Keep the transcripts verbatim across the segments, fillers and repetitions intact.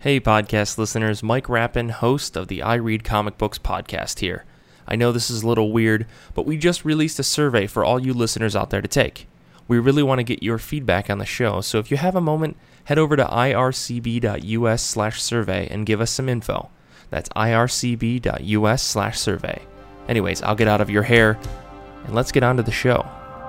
Hey podcast listeners, Mike Rappin, host of the I Read Comic Books podcast here. I know this is a little weird, but we just released a survey for all you listeners out there to take. We really want to get your feedback on the show, so if you have a moment, head over to ircb.us slash survey and give us some info. That's ircb.us slash survey. Anyways, I'll get out of your hair, and let's get on to the show.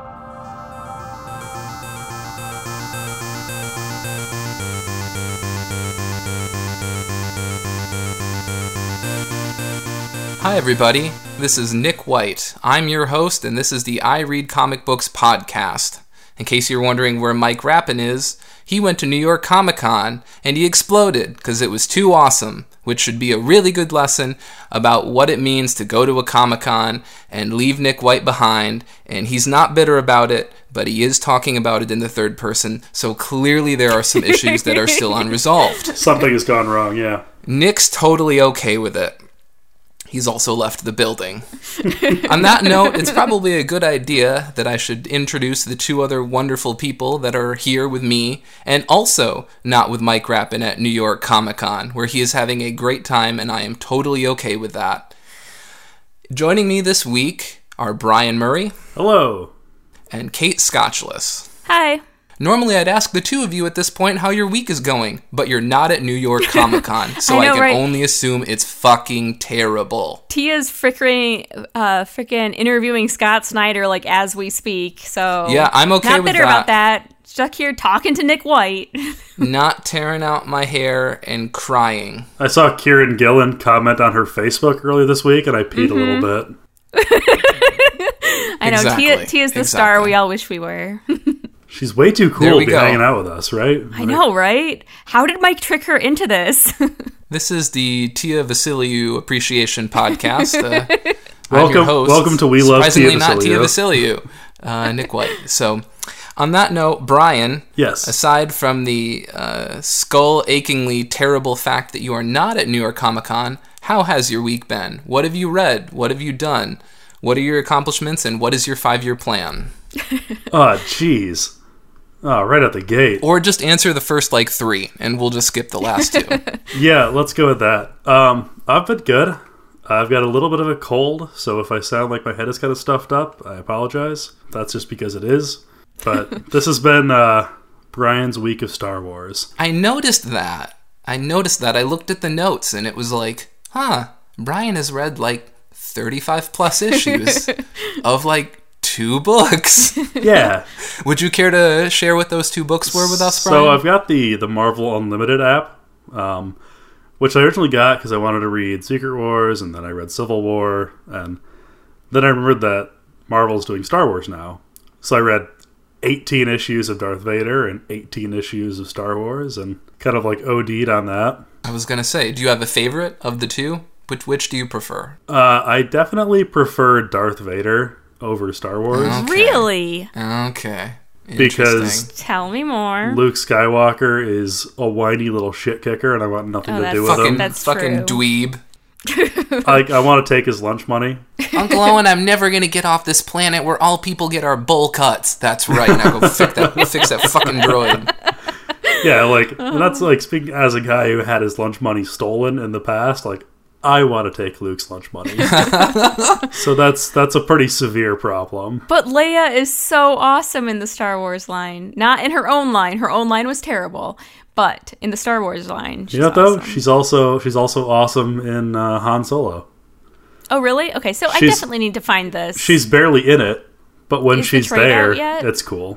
Hi everybody, this is Nick White. I'm your host, and this is the I Read Comic Books podcast. In case you're wondering where Mike Rappin is, he went to New York Comic Con, and he exploded because it was too awesome, which should be a really good lesson about what it means to go to a Comic Con and leave Nick White behind, and he's not bitter about it, but he is talking about it in the third person, so clearly there are some issues that are still unresolved. Something has gone wrong, yeah. Nick's totally okay with it. He's also left the building. On that note, it's probably a good idea that I should introduce the two other wonderful people that are here with me, and also not with Mike Rappin at New York Comic Con, where he is having a great time, and I am totally okay with that. Joining me this week are Brian Murray. Hello. And Kate Scotchless. Hi. Normally, I'd ask the two of you at this point how your week is going, but you're not at New York Comic Con, so I, know, I can right? only assume it's fucking terrible. Tia's freaking, uh, freaking interviewing Scott Snyder, like, as we speak, so... Yeah, I'm okay not with that. Not bitter about that. Stuck here talking to Nick White. Not tearing out my hair and crying. I saw Kieran Gillen comment on her Facebook earlier this week, and I peed mm-hmm. a little bit. I know, exactly. Tia, Tia's the exactly. star we all wish we were. She's way too cool to be go. hanging out with us, right? I know, right? How did Mike trick her into this? This is the Tia Vasiliou Appreciation Podcast. Uh, welcome, I'm your host, welcome to We Love Tia Surprisingly not Vasiliou. Tia Vasiliou, uh, Nick White. So, on that note, Brian, yes. aside from the uh, skull-achingly terrible fact that you are not at New York Comic Con, how has your week been? What have you read? What have you done? What are your accomplishments, and what is your five-year plan? Oh, jeez. Oh, right out the gate. Or just answer the first, like, three, and we'll just skip the last two. Yeah, let's go with that. Um, I've been good. I've got a little bit of a cold, so if I sound like my head is kind of stuffed up, I apologize. That's just because it is. But this has been uh, Brian's week of Star Wars. I noticed that. I noticed that. I looked at the notes, and it was like, huh, Brian has read, like, thirty-five plus issues of, like, two books. Yeah. Would you care to share what those two books were with us, Brian? So I've got the, the Marvel Unlimited app, um, which I originally got because I wanted to read Secret Wars, and then I read Civil War, and then I remembered that Marvel's doing Star Wars now. So I read eighteen issues of Darth Vader and eighteen issues of Star Wars, and kind of like OD'd on that. I was going to say, do you have a favorite of the two? Which, which do you prefer? Uh, I definitely prefer Darth Vader over Star Wars. Okay. Really? Okay. Because tell me more. Luke Skywalker is a whiny little shit kicker, and I want nothing oh, to do fucking, with him. That's fucking true. dweeb. I, I want to take his lunch money. Uncle Owen, I'm never going to get off this planet where all people get our bowl cuts. That's right. Now go fix that, fix that fucking droid. Yeah, like, and that's like, speaking as a guy who had his lunch money stolen in the past, like, I want to take Luke's lunch money. So that's that's a pretty severe problem. But Leia is so awesome in the Star Wars line. Not in her own line. Her own line was terrible. But in the Star Wars line, she's You know what, though? awesome. She's also she's also awesome in uh, Han Solo. Oh, really? Okay, so She's- I definitely need to find this. She's barely in it, but when Is the she's trade there, out yet? it's cool.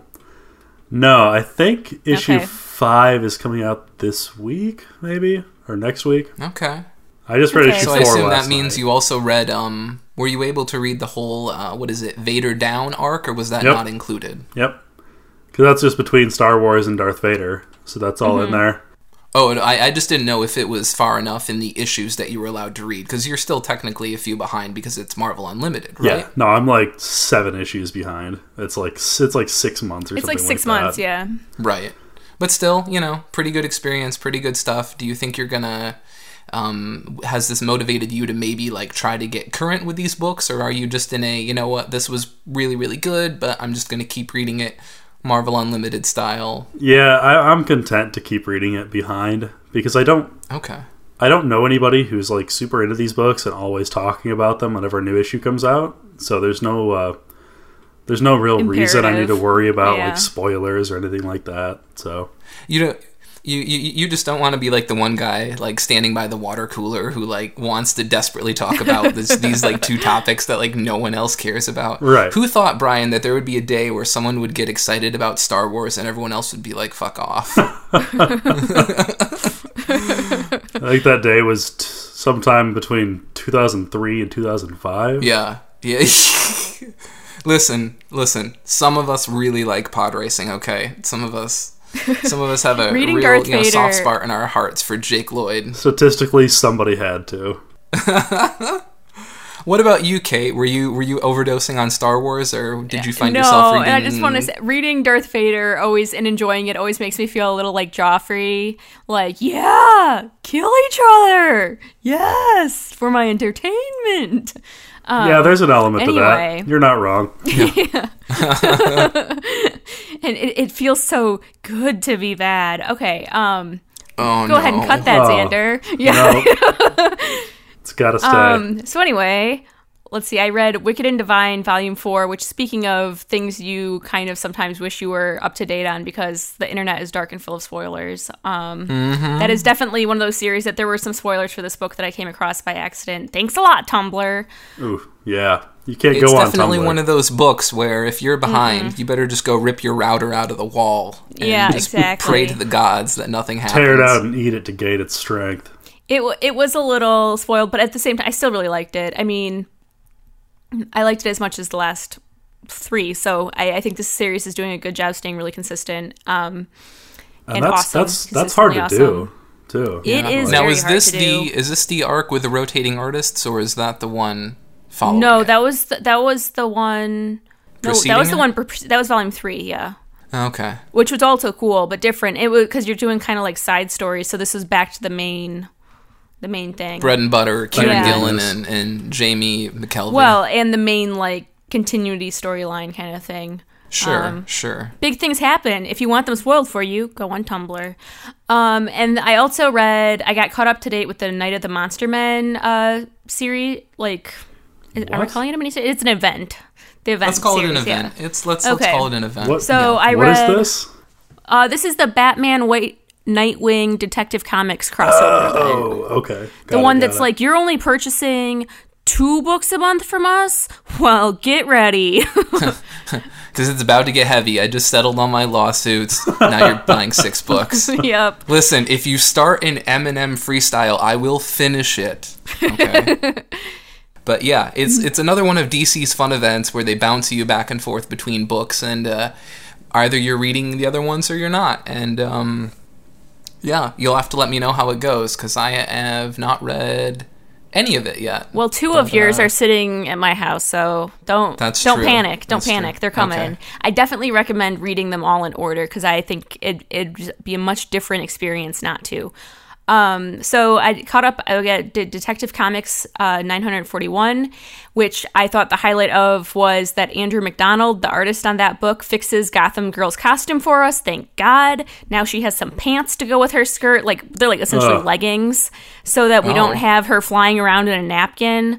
No, I think issue Okay. five is coming out this week, maybe? Or next week. Okay. I just read Okay. issue So four I assume last that means night. you also read, um, were you able to read the whole, uh, what is it, Vader Down arc, or was that Yep. not included? Yep. Because that's just between Star Wars and Darth Vader, so that's all Mm-hmm. in there. Oh, and I, I just didn't know if it was far enough in the issues that you were allowed to read, because you're still technically a few behind because it's Marvel Unlimited, right? Yeah. No, I'm like seven issues behind. It's like it's like six months or it's something like six like months, that. yeah. Right. But still, you know, pretty good experience, pretty good stuff. Do you think you're gonna... Um, has this motivated you to maybe like try to get current with these books, or are you just in a, you know what, this was really, really good, but I'm just going to keep reading it Marvel Unlimited style. Yeah, I, I'm content to keep reading it behind because I don't. Okay. I don't know anybody who's like super into these books and always talking about them whenever a new issue comes out. So there's no, uh, there's no real reason I need to worry about Yeah. like spoilers or anything like that. So You know, you, you you just don't want to be like the one guy like standing by the water cooler who like wants to desperately talk about this, these like two topics that like no one else cares about. Right. Who thought, Brian, that there would be a day where someone would get excited about Star Wars and everyone else would be like, "Fuck off." I think that day was t- sometime between two thousand three and two thousand five. Yeah, yeah. listen, listen. Some of us really like pod racing. Okay, some of us. Some of us have a Reading real Darth you know, Vader. soft spot in our hearts for Jake Lloyd. Statistically, somebody had to. What about you, Kate? Were you were you overdosing on Star Wars, or did you find no, yourself reading? and I just want to say, reading Darth Vader always and enjoying it always makes me feel a little like Joffrey. Like, yeah, kill each other. Yes, for my entertainment. Um, yeah, there's an element anyway. to that. You're not wrong. and it, it feels so good to be bad. Okay, um, Oh go no! ahead and cut that, Oh, Xander. Yeah. No. It's gotta stay. Um, so anyway, let's see. I read Wicked and Divine Volume four, which, speaking of things you kind of sometimes wish you were up to date on because the internet is dark and full of spoilers. Um, Mm-hmm. that is definitely one of those series that there were some spoilers for this book that I came across by accident. Thanks a lot, Tumblr. Ooh, yeah. You can't It's go on definitely Tumblr. one of those books where if you're behind, you better just go rip your router out of the wall. And Yeah, just exactly. Pray to the gods that nothing happens. Tear it out and eat it to gate its strength. It w- it was a little spoiled, but at the same time, I still really liked it. I mean, I liked it as much as the last three, so I, I think this series is doing a good job staying really consistent. Um, And, And that's awesome. that's that's hard to Consistently do, too. It Yeah. is Now, very is hard this to the do. is this the arc with the rotating artists, or is that the one following? No, it? that was the, that was the one. No, that Preceding was the it? one. pre- That was volume three. Yeah, Okay. which was also cool but different. It was because you're doing kind of like side stories. So this is back to the main, the main thing. Bread and butter, Kieran Yeah. Gillen and, and Jamie McKelvey. Well, and the main like continuity storyline kind of thing. sure, um, sure. Big things happen. If you want them spoiled for you, go on Tumblr. Um, and I also read. I got caught up to date with the Night of the Monster Men uh, series. Like, is, are we What? calling it a mini? It's an event. The event. Let's call series, it an yeah. event. It's let's Okay. let's call it an event. What, So I what is read. this? Uh, this is the Batman White Nightwing Detective Comics crossover event. Oh, okay. The Got it, one got that's it. like, you're only purchasing two books a month from us? Well, get ready. Because it's about to get heavy. I just settled on my lawsuits. Now you're buying six books. Yep. Listen, if you start an Eminem freestyle, I will finish it. Okay. But yeah, it's it's another one of D C's fun events where they bounce you back and forth between books, and uh, either you're reading the other ones or you're not. And um, yeah, you'll have to let me know how it goes because I have not read any of it yet. Well, two But, of yours uh, are sitting at my house, so don't That's don't true. panic. Don't That's panic. true. They're coming. Okay. I definitely recommend reading them all in order because I think it, it'd be a much different experience not to. Um, so I caught up, I did Detective Comics uh, nine forty-one, which I thought the highlight of was that Andrew McDonald, the artist on that book, fixes Gotham Girl's costume for us. Thank God. Now she has some pants to go with her skirt. Like, they're like essentially Ugh. leggings so that we Oh. don't have her flying around in a napkin.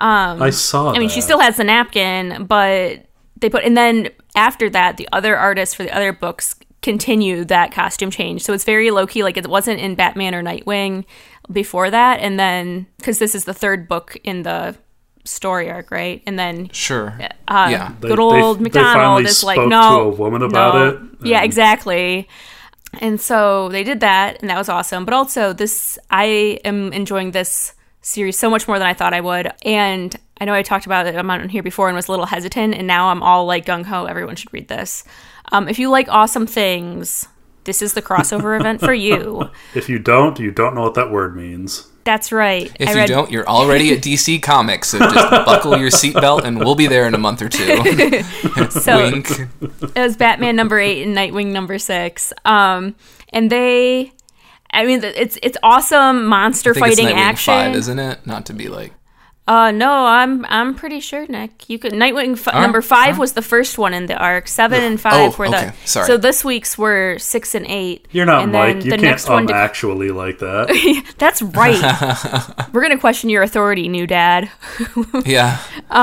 I saw I mean, that. she still has the napkin, but they put, and then after that, the other artists for the other books continue that costume change. So it's very low key, like it wasn't in Batman or Nightwing before that. And then, because this is the third book in the story arc, right? And then Sure. uh, Yeah. They- good they- old they McDonald finally is like, spoke no, to a woman about no. it, Yeah, and- exactly. And so they did that, and that was awesome. But also, this I am enjoying this series so much more than I thought I would. And I know I talked about it on here before and was a little hesitant, and now I'm all like gung ho. Everyone should read this. Um, if you like awesome things, this is the crossover event for you. If you don't, you don't know what that word means. That's right. If I you read, don't, you're already at D C Comics, so just buckle your seatbelt and we'll be there in a month or two. so Wink. it was Batman number eight and Nightwing number six. Um, and they, I mean, it's it's awesome monster I think it's fighting Nightwing action. five, isn't it? Not to be like... Uh, no, I'm I'm pretty sure, Nick. You could Nightwing f- right, number five right. was the first one in the arc. Seven and five Oh, were okay, the. sorry. So this week's were six and eight. You're not and Mike. then You the can't next one um, to- actually like that. That's right. We're gonna question your authority, new dad. Yeah.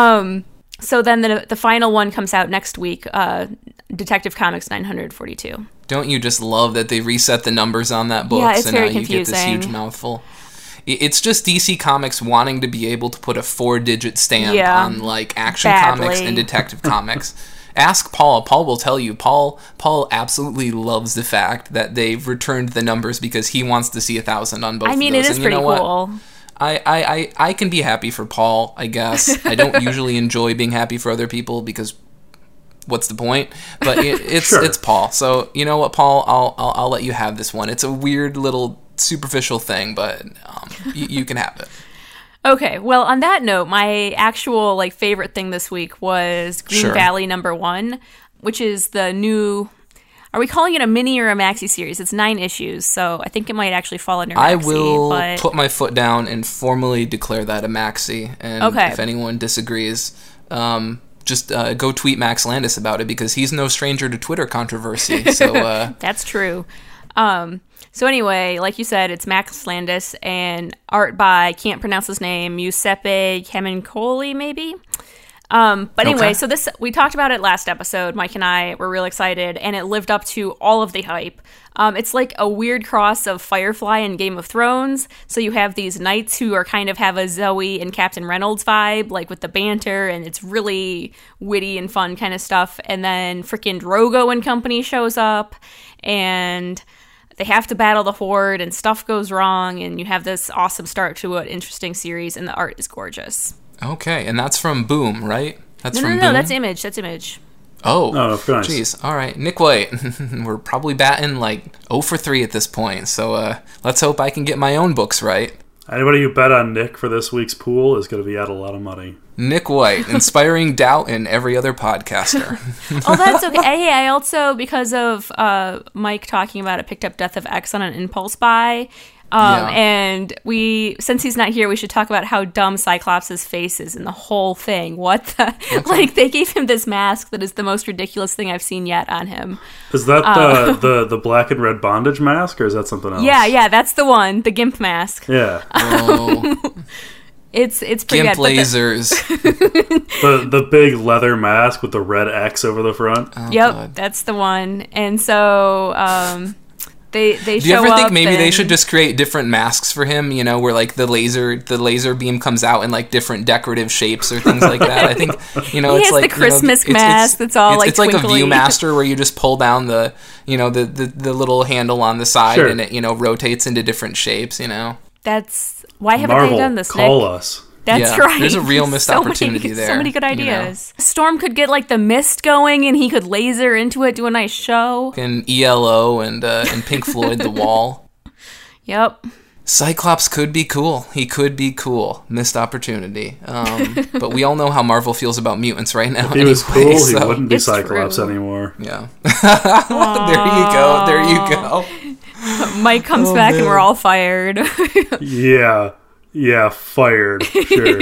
So then the the final one comes out next week. Uh, Detective Comics nine forty-two. Don't you just love that they reset the numbers on that book? Yeah, it's so very now you get this huge confusing. mouthful. I- It's just D C Comics wanting to be able to put a four-digit stamp Yeah. on like Action Badly. Comics and Detective Comics. Ask Paul. Paul will tell you. Paul Paul absolutely loves the fact that they've returned the numbers because he wants to see a thousand on both. I mean, of it those. is And you pretty know what? cool. I, I, I, I can be happy for Paul, I guess. I don't usually enjoy being happy for other people because what's the point? But it, it's Sure. it's Paul. So you know what, Paul? I'll, I'll I'll let you have this one. It's a weird little superficial thing, but um, you, you can have it. Okay, well, on that note, my actual like favorite thing this week was Green Sure. Valley number one, which is the new. Are we calling it a mini or a maxi series? It's nine issues, so I think it might actually fall under maxi. I will but put my foot down and formally declare that a maxi. And Okay. if anyone disagrees, um, just uh, go tweet Max Landis about it because he's no stranger to Twitter controversy. So uh, that's true. Um, so anyway, like you said, it's Max Landis and art by, can't pronounce his name, Giuseppe Camuncoli, maybe? Um, but anyway, Okay. so this, we talked about it last episode. Mike and I were real excited, and it lived up to all of the hype. Um, it's like a weird cross of Firefly and Game of Thrones. So you have these knights who are kind of have a Zoe and Captain Reynolds vibe, like with the banter, and it's really witty and fun kind of stuff. And then frickin' Drogo and company shows up, and they have to battle the Horde, and stuff goes wrong, and you have this awesome start to an interesting series, and the art is gorgeous. okay, and that's from Boom, right? That's No, no, from no, no, Boom? that's Image. That's Image. Oh, Oh, of course. Jeez. All right, Nick White. We're probably batting like oh for three at this point. So uh, let's hope I can get my own books right. Anybody who bet on Nick for this week's pool is going to be out a lot of money. Nick White, inspiring doubt in every other podcaster. Oh, that's okay. Hey, I also, because of uh, Mike talking about it, picked up Death of X on an impulse buy. Um, Yeah. And we, since he's not here, we should talk about how dumb Cyclops' face is in the whole thing. What the? Like, they gave him this mask that is the most ridiculous thing I've seen yet on him. Is that the, the the black and red bondage mask, or is that something else? Yeah, yeah, that's the one, the Gimp mask. Yeah. Oh, It's it's pretty Gimp good. but the- lasers. the the big leather mask with the red X over the front. Oh, Yep, God. that's the one. And so um, they they Do you show ever think up maybe they and- should just create different masks for him? You know, where like the laser the laser beam comes out in like different decorative shapes or things like that. I think you know He it's has the like you know, Christmas it's- mask it's, that's all, it's, like, it's like a twinkly. ViewMaster where you just pull down the you know the the, the little handle on the side Sure. and it you know rotates into different shapes. You know. That's why haven't Marvel, they done this? call Nick? us. That's Yeah, right. there's a real missed So many- opportunity there, So many good you know? ideas. Storm could get like the mist going, and he could laser into it, do a nice show. And E L O and uh, and Pink Floyd, The Wall. Yep. Cyclops could be cool. He could be cool. Missed opportunity. Um, but we all know how Marvel feels about mutants right now. If he was anyway, cool, so- he wouldn't be It's Cyclops true. anymore. Yeah. There you go. There you go. Mike comes Oh, back, man. and we're all fired. Yeah. Yeah, fired. Sure.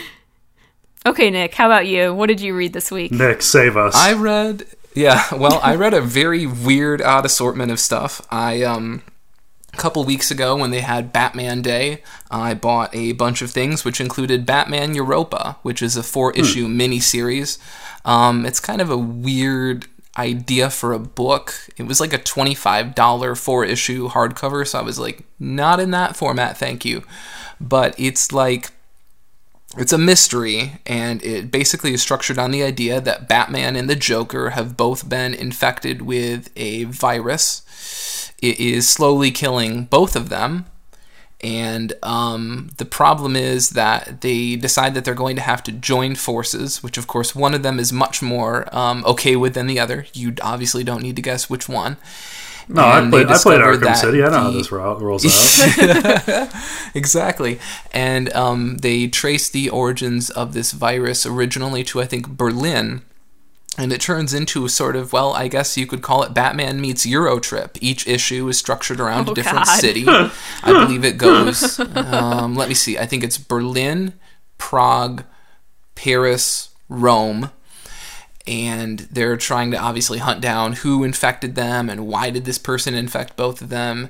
Okay, Nick. How about you? What did you read this week? Nick, save us. I read. Yeah. Well, I read a very weird, odd assortment of stuff. I um. A couple weeks ago, when they had Batman Day, I bought a bunch of things, which included Batman Europa, which is a four-issue miniseries. Um, it's kind of a weird idea for a book. It was like a twenty-five dollars four-issue hardcover, so I was like, not in that format, thank you. But it's like, it's a mystery, and it basically is structured on the idea that Batman and the Joker have both been infected with a virus. It is slowly killing both of them, and um, the problem is that they decide that they're going to have to join forces, which of course one of them is much more um, okay with than the other. You obviously don't need to guess which one. no, I And they played, I played discovered Arkham that City. I know how the- this ro- rolls out. Exactly. And um, they trace the origins of this virus originally to, I think, Berlin. And it turns into sort of, well, I guess you could call it Batman meets Eurotrip. Each issue is structured around Oh, a different God. city. I believe it goes, um, let me see, I think it's Berlin, Prague, Paris, Rome. And they're trying to obviously hunt down who infected them and why did this person infect both of them.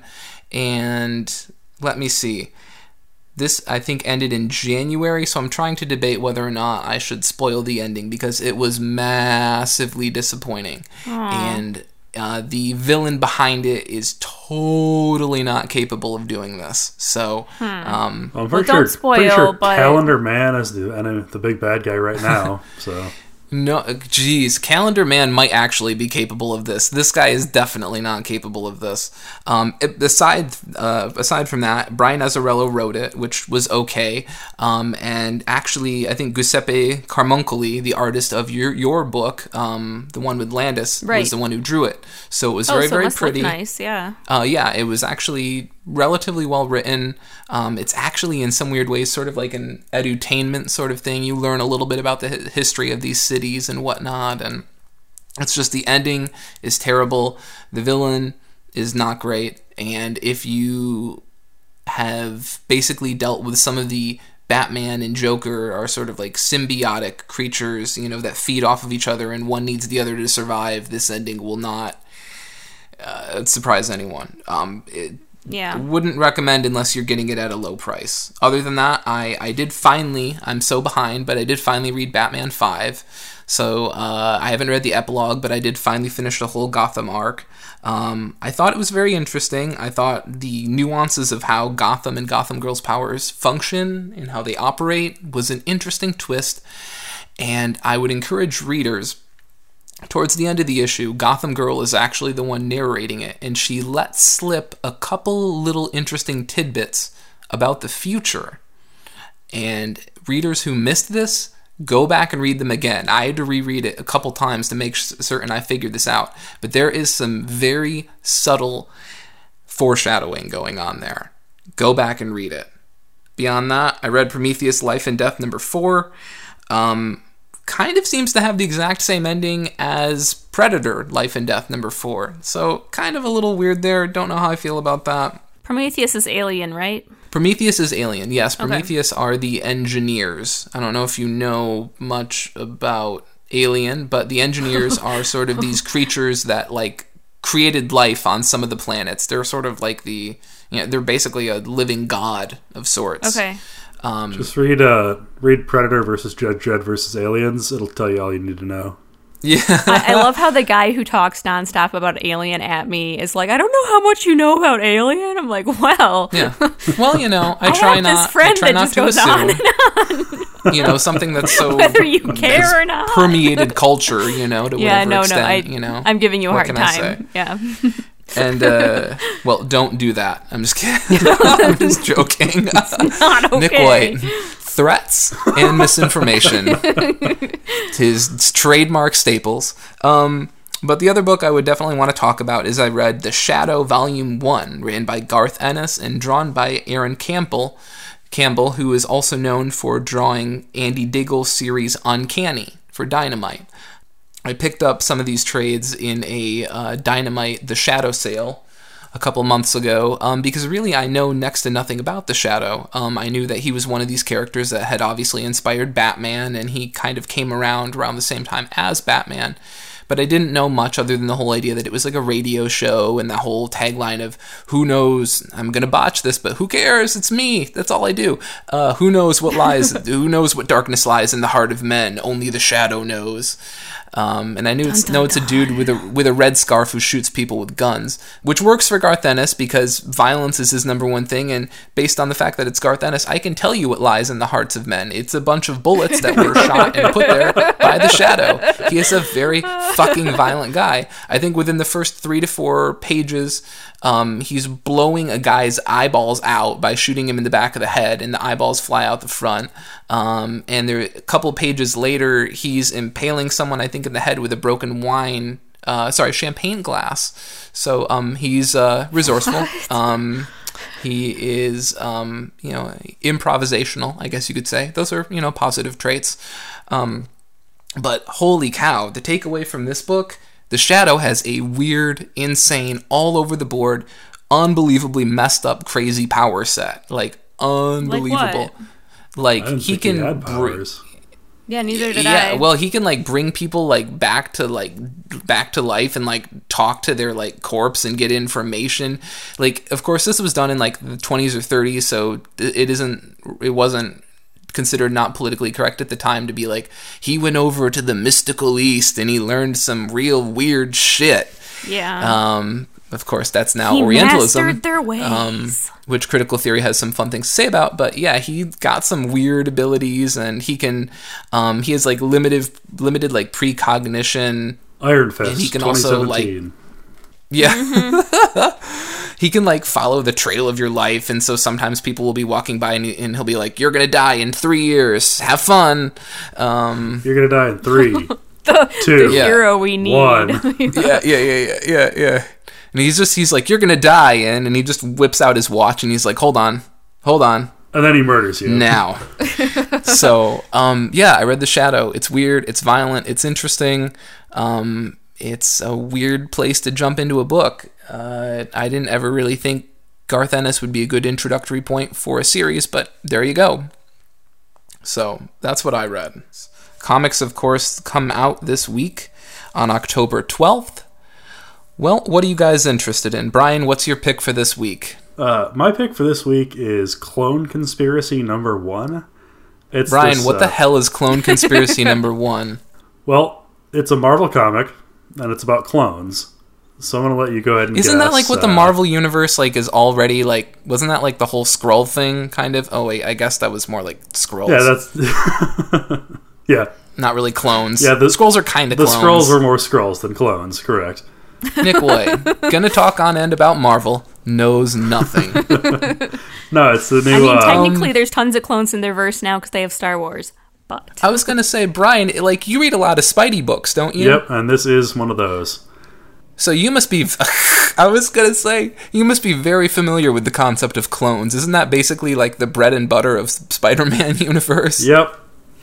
And let me see. This, I think, ended in January, so I'm trying to debate whether or not I should spoil the ending because it was massively disappointing. Aww. And uh, the villain behind it is totally not capable of doing this. So, hmm. um, well, I'm pretty well, sure, don't spoil, pretty sure but... Calendar Man is the enemy, the big bad guy right now. So. No, geez, Calendar Man might actually be capable of this. This guy is definitely not capable of this. Um, it, aside, uh, aside from that, Brian Azzarello wrote it, which was okay. Um, and actually, I think Giuseppe Carmuncoli, the artist of your your book, um, the one with Landis, right. was the one who drew it. So it was oh, very, so very it must pretty. Look nice, yeah. Uh, yeah, it was actually relatively well written. Um, it's actually in some weird ways sort of like an edutainment sort of thing. You learn a little bit about the hi- history of these cities and whatnot, and it's just the ending is terrible. The villain is not great, and if you have basically dealt with some of the Batman and Joker are sort of like symbiotic creatures, you know, that feed off of each other and one needs the other to survive, this ending will not uh, surprise anyone. Um, it, Yeah. Wouldn't recommend unless you're getting it at a low price. Other than that, I, I did finally, I'm so behind, but I did finally read Batman five. So uh, I haven't read the epilogue, but I did finally finish the whole Gotham arc. Um, I thought it was very interesting. I thought the nuances of how Gotham and Gotham Girls' powers function and how they operate was an interesting twist. And I would encourage readers, towards the end of the issue, Gotham Girl is actually the one narrating it, and she lets slip a couple little interesting tidbits about the future. And readers who missed this, go back and read them again. I had to reread it a couple times to make certain I figured this out. But there is some very subtle foreshadowing going on there. Go back and read it. Beyond that, I read Prometheus Life and Death number four. Um... kind of seems to have the exact same ending as Predator Life and Death number four. So kind of a little weird there. Don't know how I feel about that. Prometheus is Alien, right? Prometheus is Alien. Yes, Prometheus okay. are the engineers. I don't know if you know much about Alien, but the engineers are sort of these creatures that like created life on some of the planets. They're sort of like the, you know, they're basically a living god of sorts. Okay. Um, Just read uh, read Predator versus Judge Dredd versus Aliens. It'll tell you all you need to know. Yeah. I, I love how the guy who talks nonstop about Alien at me is like, I don't know how much you know about Alien. I'm like, well. Yeah. Well, you know, I, I try have not this friend I try that not just to goes assume, on and on. You know, something that's so whether you care or not. permeated culture, you know, to yeah, whatever no, extent, no, I, you know. I'm giving you a what hard can I time. say? Yeah. And, uh, well, don't do that. I'm just kidding. I'm just joking. Not okay. Nick White. Threats and misinformation. His trademark staples. Um, but the other book I would definitely want to talk about is I read The Shadow Volume one, written by Garth Ennis and drawn by Aaron Campbell, Campbell, who is also known for drawing Andy Diggle's series Uncanny for Dynamite. I picked up some of these trades in a uh, Dynamite The Shadow sale a couple months ago, um, because really I know next to nothing about the Shadow. Um, I knew that he was one of these characters that had obviously inspired Batman, and he kind of came around around the same time as Batman. But I didn't know much other than the whole idea that it was like a radio show and the whole tagline of, who knows, I'm going to botch this, but who cares? It's me. That's all I do. Uh, who knows what lies, who knows what darkness lies in the heart of men? Only the Shadow knows. Um, and I knew it's, dun, dun, know it's a dude with a with a red scarf who shoots people with guns, which works for Garth Ennis because violence is his number one thing, and based on the fact that it's Garth Ennis, I can tell you what lies in the hearts of men. It's a bunch of bullets that were shot and put there by the Shadow. He is a very fucking violent guy. I think within the first three to four pages, um, he's blowing a guy's eyeballs out by shooting him in the back of the head, and the eyeballs fly out the front. Um, and there, a couple pages later, he's impaling someone, I think, in the head with a broken wine, uh, sorry, champagne glass. So um, he's uh, resourceful. Um, he is, um, you know, improvisational, I guess you could say. Those are, you know, positive traits. Um, but holy cow, the takeaway from this book, The Shadow has a weird, insane, all over the board, unbelievably messed up, crazy power set. Like, unbelievable. Like what? Like I didn't he think can he had br- powers. Yeah, neither did yeah, I. well, he can like bring people like back to like back to life and like talk to their like corpse and get information. Like, of course, this was done in like the twenties or thirties, so it isn't. It wasn't considered not politically correct at the time to be like he went over to the mystical East and he learned some real weird shit. yeah. Um, of course, that's now he Orientalism. mastered their ways. Um, which critical theory has some fun things to say about, but yeah, he got some weird abilities, and he can, um, he has like limited, limited like precognition. Iron Fist, And he can also, like- twenty seventeen. Yeah, Mm-hmm. he can like follow the trail of your life, and so sometimes people will be walking by, and, and he'll be like, "You're gonna die in three years. Have fun." Um, You're gonna die in three, the, two, the Yeah. hero we need. one. yeah, yeah, yeah, yeah, yeah, yeah. And he's just, he's like, "You're gonna die," in, and he just whips out his watch, and he's like, "Hold on, hold on." And then he murders you. Now. So, um, yeah, I read The Shadow. It's weird. It's violent. It's interesting. Um, it's a weird place to jump into a book. Uh, I didn't ever really think Garth Ennis would be a good introductory point for a series, but there you go. So, that's what I read. Comics, of course, come out this week on October twelfth. Well, what are you guys interested in? Brian, what's your pick for this week? Uh, my pick for this week is Clone Conspiracy number one. It's Brian, this, what the uh, hell is Clone Conspiracy number one? Well, it's a Marvel comic, and it's about clones. So I'm gonna let you go ahead and Isn't guess, that like what the uh, Marvel universe like is already like? Wasn't that like the whole Skrull thing kind of? Oh wait, I guess that was more like Skrulls. Yeah, that's yeah. not really clones. Yeah, the- Skrulls are kind of The clones. Skrulls were more Skrulls than clones, correct? Nick White, gonna talk on end about Marvel, knows nothing. No, it's the new. I mean, uh, technically, there's tons of clones in their verse now because they have Star Wars. But I was gonna say, Brian, like you read a lot of Spidey books, don't you? Yep, and this is one of those. So you must be. I was gonna say you must be very familiar with the concept of clones. Isn't that basically like the bread and butter of Spider-Man universe? Yep.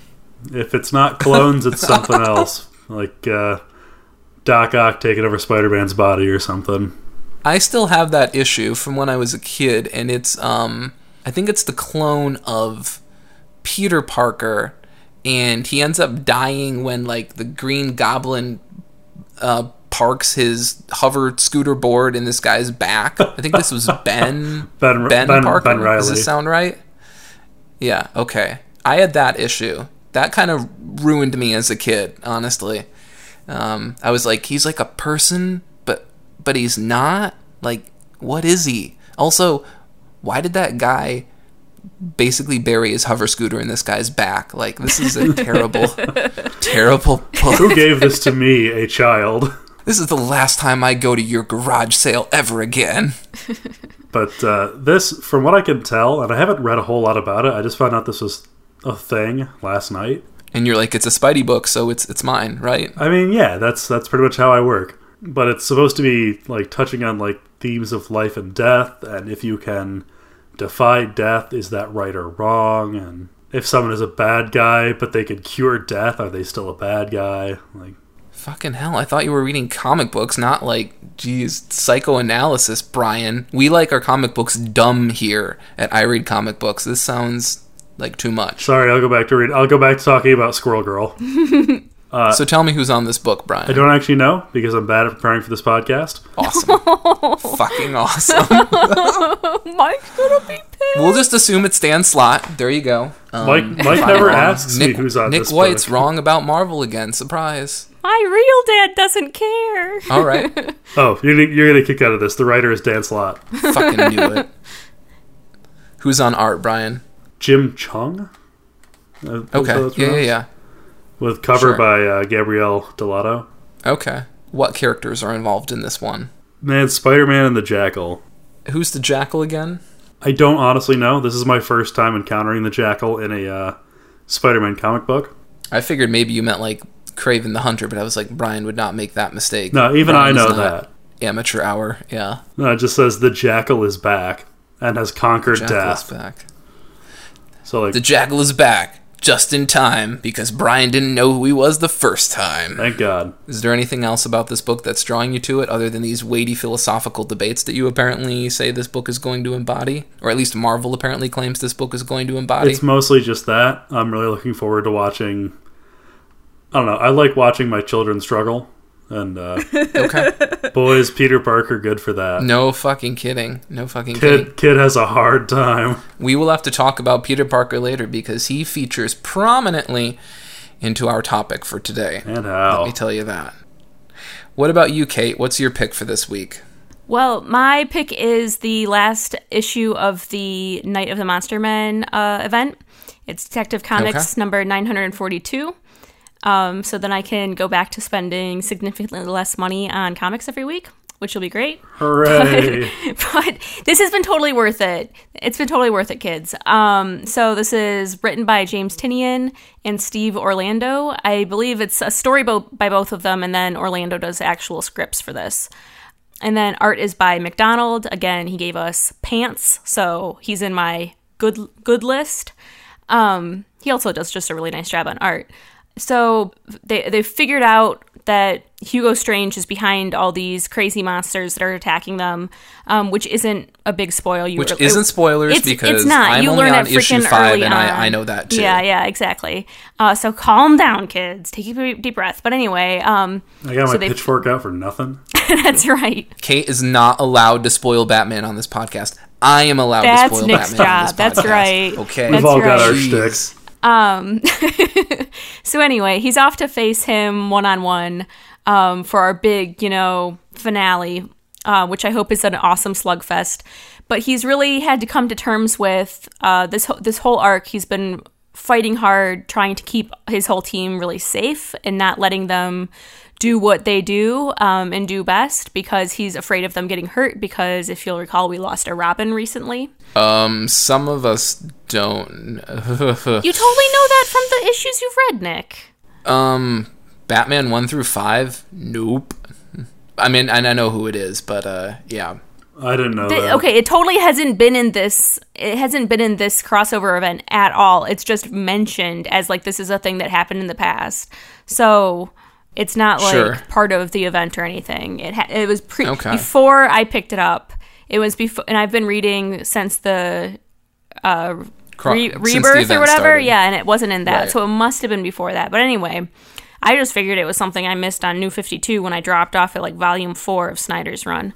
If it's not clones, it's something else, like uh, Doc Ock taking over Spider-Man's body or something. I still have that issue from when I was a kid, and it's um I think it's the clone of Peter Parker, and he ends up dying when like the Green Goblin uh parks his hover scooter board in this guy's back. I think this was Ben Ben, Ben, ben, Parker. Ben Riley. Does this sound right? Yeah, okay. I had that issue. That kind of ruined me as a kid, honestly. Um, I was like, he's like a person, but but he's not. Like, what is he? Also, why did that guy basically bury his hover scooter in this guy's back? Like, this is a terrible, terrible book. Who gave this to me, a child? This is the last time I go to your garage sale ever again. But uh, this, from what I can tell, and I haven't read a whole lot about it, I just found out this was a thing last night. And you're like, it's a Spidey book, so it's it's mine, right? I mean, yeah, that's that's pretty much how I work. But it's supposed to be like touching on like themes of life and death, and if you can defy death, is that right or wrong? And if someone is a bad guy, but they can cure death, are they still a bad guy? Like, Fucking hell, I thought you were reading comic books, not like, geez, psychoanalysis, Brian. We like our comic books dumb here at I Read Comic Books. This sounds like too much. sorry, I'll go back to read. I'll go back to talking about Squirrel Girl. So tell me who's on this book, Brian. I don't actually know because I'm bad at preparing for this podcast. Awesome. Fucking awesome. Mike's gonna be pissed. We'll just assume it's Dan Slott. There you go. Um, Mike Mike if I'm never wrong. asks Nick, me who's on Nick this White's book. wrong about Marvel again. Surprise. My real dad doesn't care. All right. Oh, you're, you're going to kick out of this. The writer is Dan Slott. Fucking knew it. Who's on art, Brian? Jim Chung? Uh, that's how Okay. it's Yeah, yeah, pronounced? yeah. With cover Sure. by uh, Gabrielle Delato. Okay. What characters are involved in this one? Man, Spider-Man and the Jackal. Who's the Jackal again? I don't honestly know. This is my first time encountering the Jackal in a uh, Spider-Man comic book. I figured maybe you meant like Kraven the Hunter, but I was like, Brian would not make that mistake. No, even Brian's I know not that. Amateur hour, yeah. No, it just says the Jackal is back and has conquered Jackal is death. back. So like, The Jackal is back. just in time, because Brian didn't know who he was the first time. Thank God. Is there anything else about this book that's drawing you to it, other than these weighty philosophical debates that you apparently say this book is going to embody? Or at least Marvel apparently claims this book is going to embody? It's mostly just that. I'm really looking forward to watching... I don't know. I like watching my children struggle. And, uh... okay. boy, is Peter Parker good for that. No fucking kidding. No fucking Kid, kidding. Kid has a hard time. We will have to talk about Peter Parker later, because he features prominently into our topic for today. And how. Let me tell you that. What about you, Kate? What's your pick for this week? Well, my pick is the last issue of the Night of the Monster Men uh, event. It's Detective Comics Okay. number nine forty-two. Um, so then I can go back to spending significantly less money on comics every week, which will be great. Hooray. But, but this has been totally worth it. It's been totally worth it, kids. Um, so this is written by James Tynion and Steve Orlando. I believe it's a story bo- by both of them, and then Orlando does actual scripts for this. And then art is by McDonald. Again, he gave us Pants, so he's in my good good list. Um, he also does just a really nice job on art. So they they figured out that Hugo Strange is behind all these crazy monsters that are attacking them, um, which isn't a big spoil. You Which it, isn't spoilers, it's, because it's not. I'm you only learn on it issue freaking five, early and on. I, I know that too. Yeah, yeah, exactly. Uh, so calm down, kids. Take a deep breath. But anyway, um, I got my so they- pitchfork out for nothing. that's right. Kate is not allowed to spoil Batman on this podcast. I am allowed That's to spoil Nick's Batman on this job. That's podcast. right. Okay. We've That's all got right. our Jeez. shticks. Um, so anyway, he's off to face him one-on-one um, for our big, you know, finale, uh, which I hope is an awesome slugfest. But he's really had to come to terms with uh, this ho- this whole arc. He's been fighting hard, trying to keep his whole team really safe and not letting them do what they do um, and do best, because he's afraid of them getting hurt, because if you'll recall, we lost a Robin recently. Um, some of us don't. You totally know that from the issues you've read, Nick. um, Batman one through five? Nope. I mean, and I know who it is, but uh, yeah. I didn't know Th- that. okay, it totally hasn't been in this. It hasn't been in this crossover event at all. It's just mentioned as like this is a thing that happened in the past. So it's not like Sure. part of the event or anything. It ha- it was pre- Okay. before I picked it up. It was before, and I've been reading since the uh, Cro- re- since the rebirth or event whatever. started. Yeah, and it wasn't in that, Right. so it must have been before that. But anyway. I just figured it was something I missed on New fifty-two when I dropped off at like volume four of Snyder's run.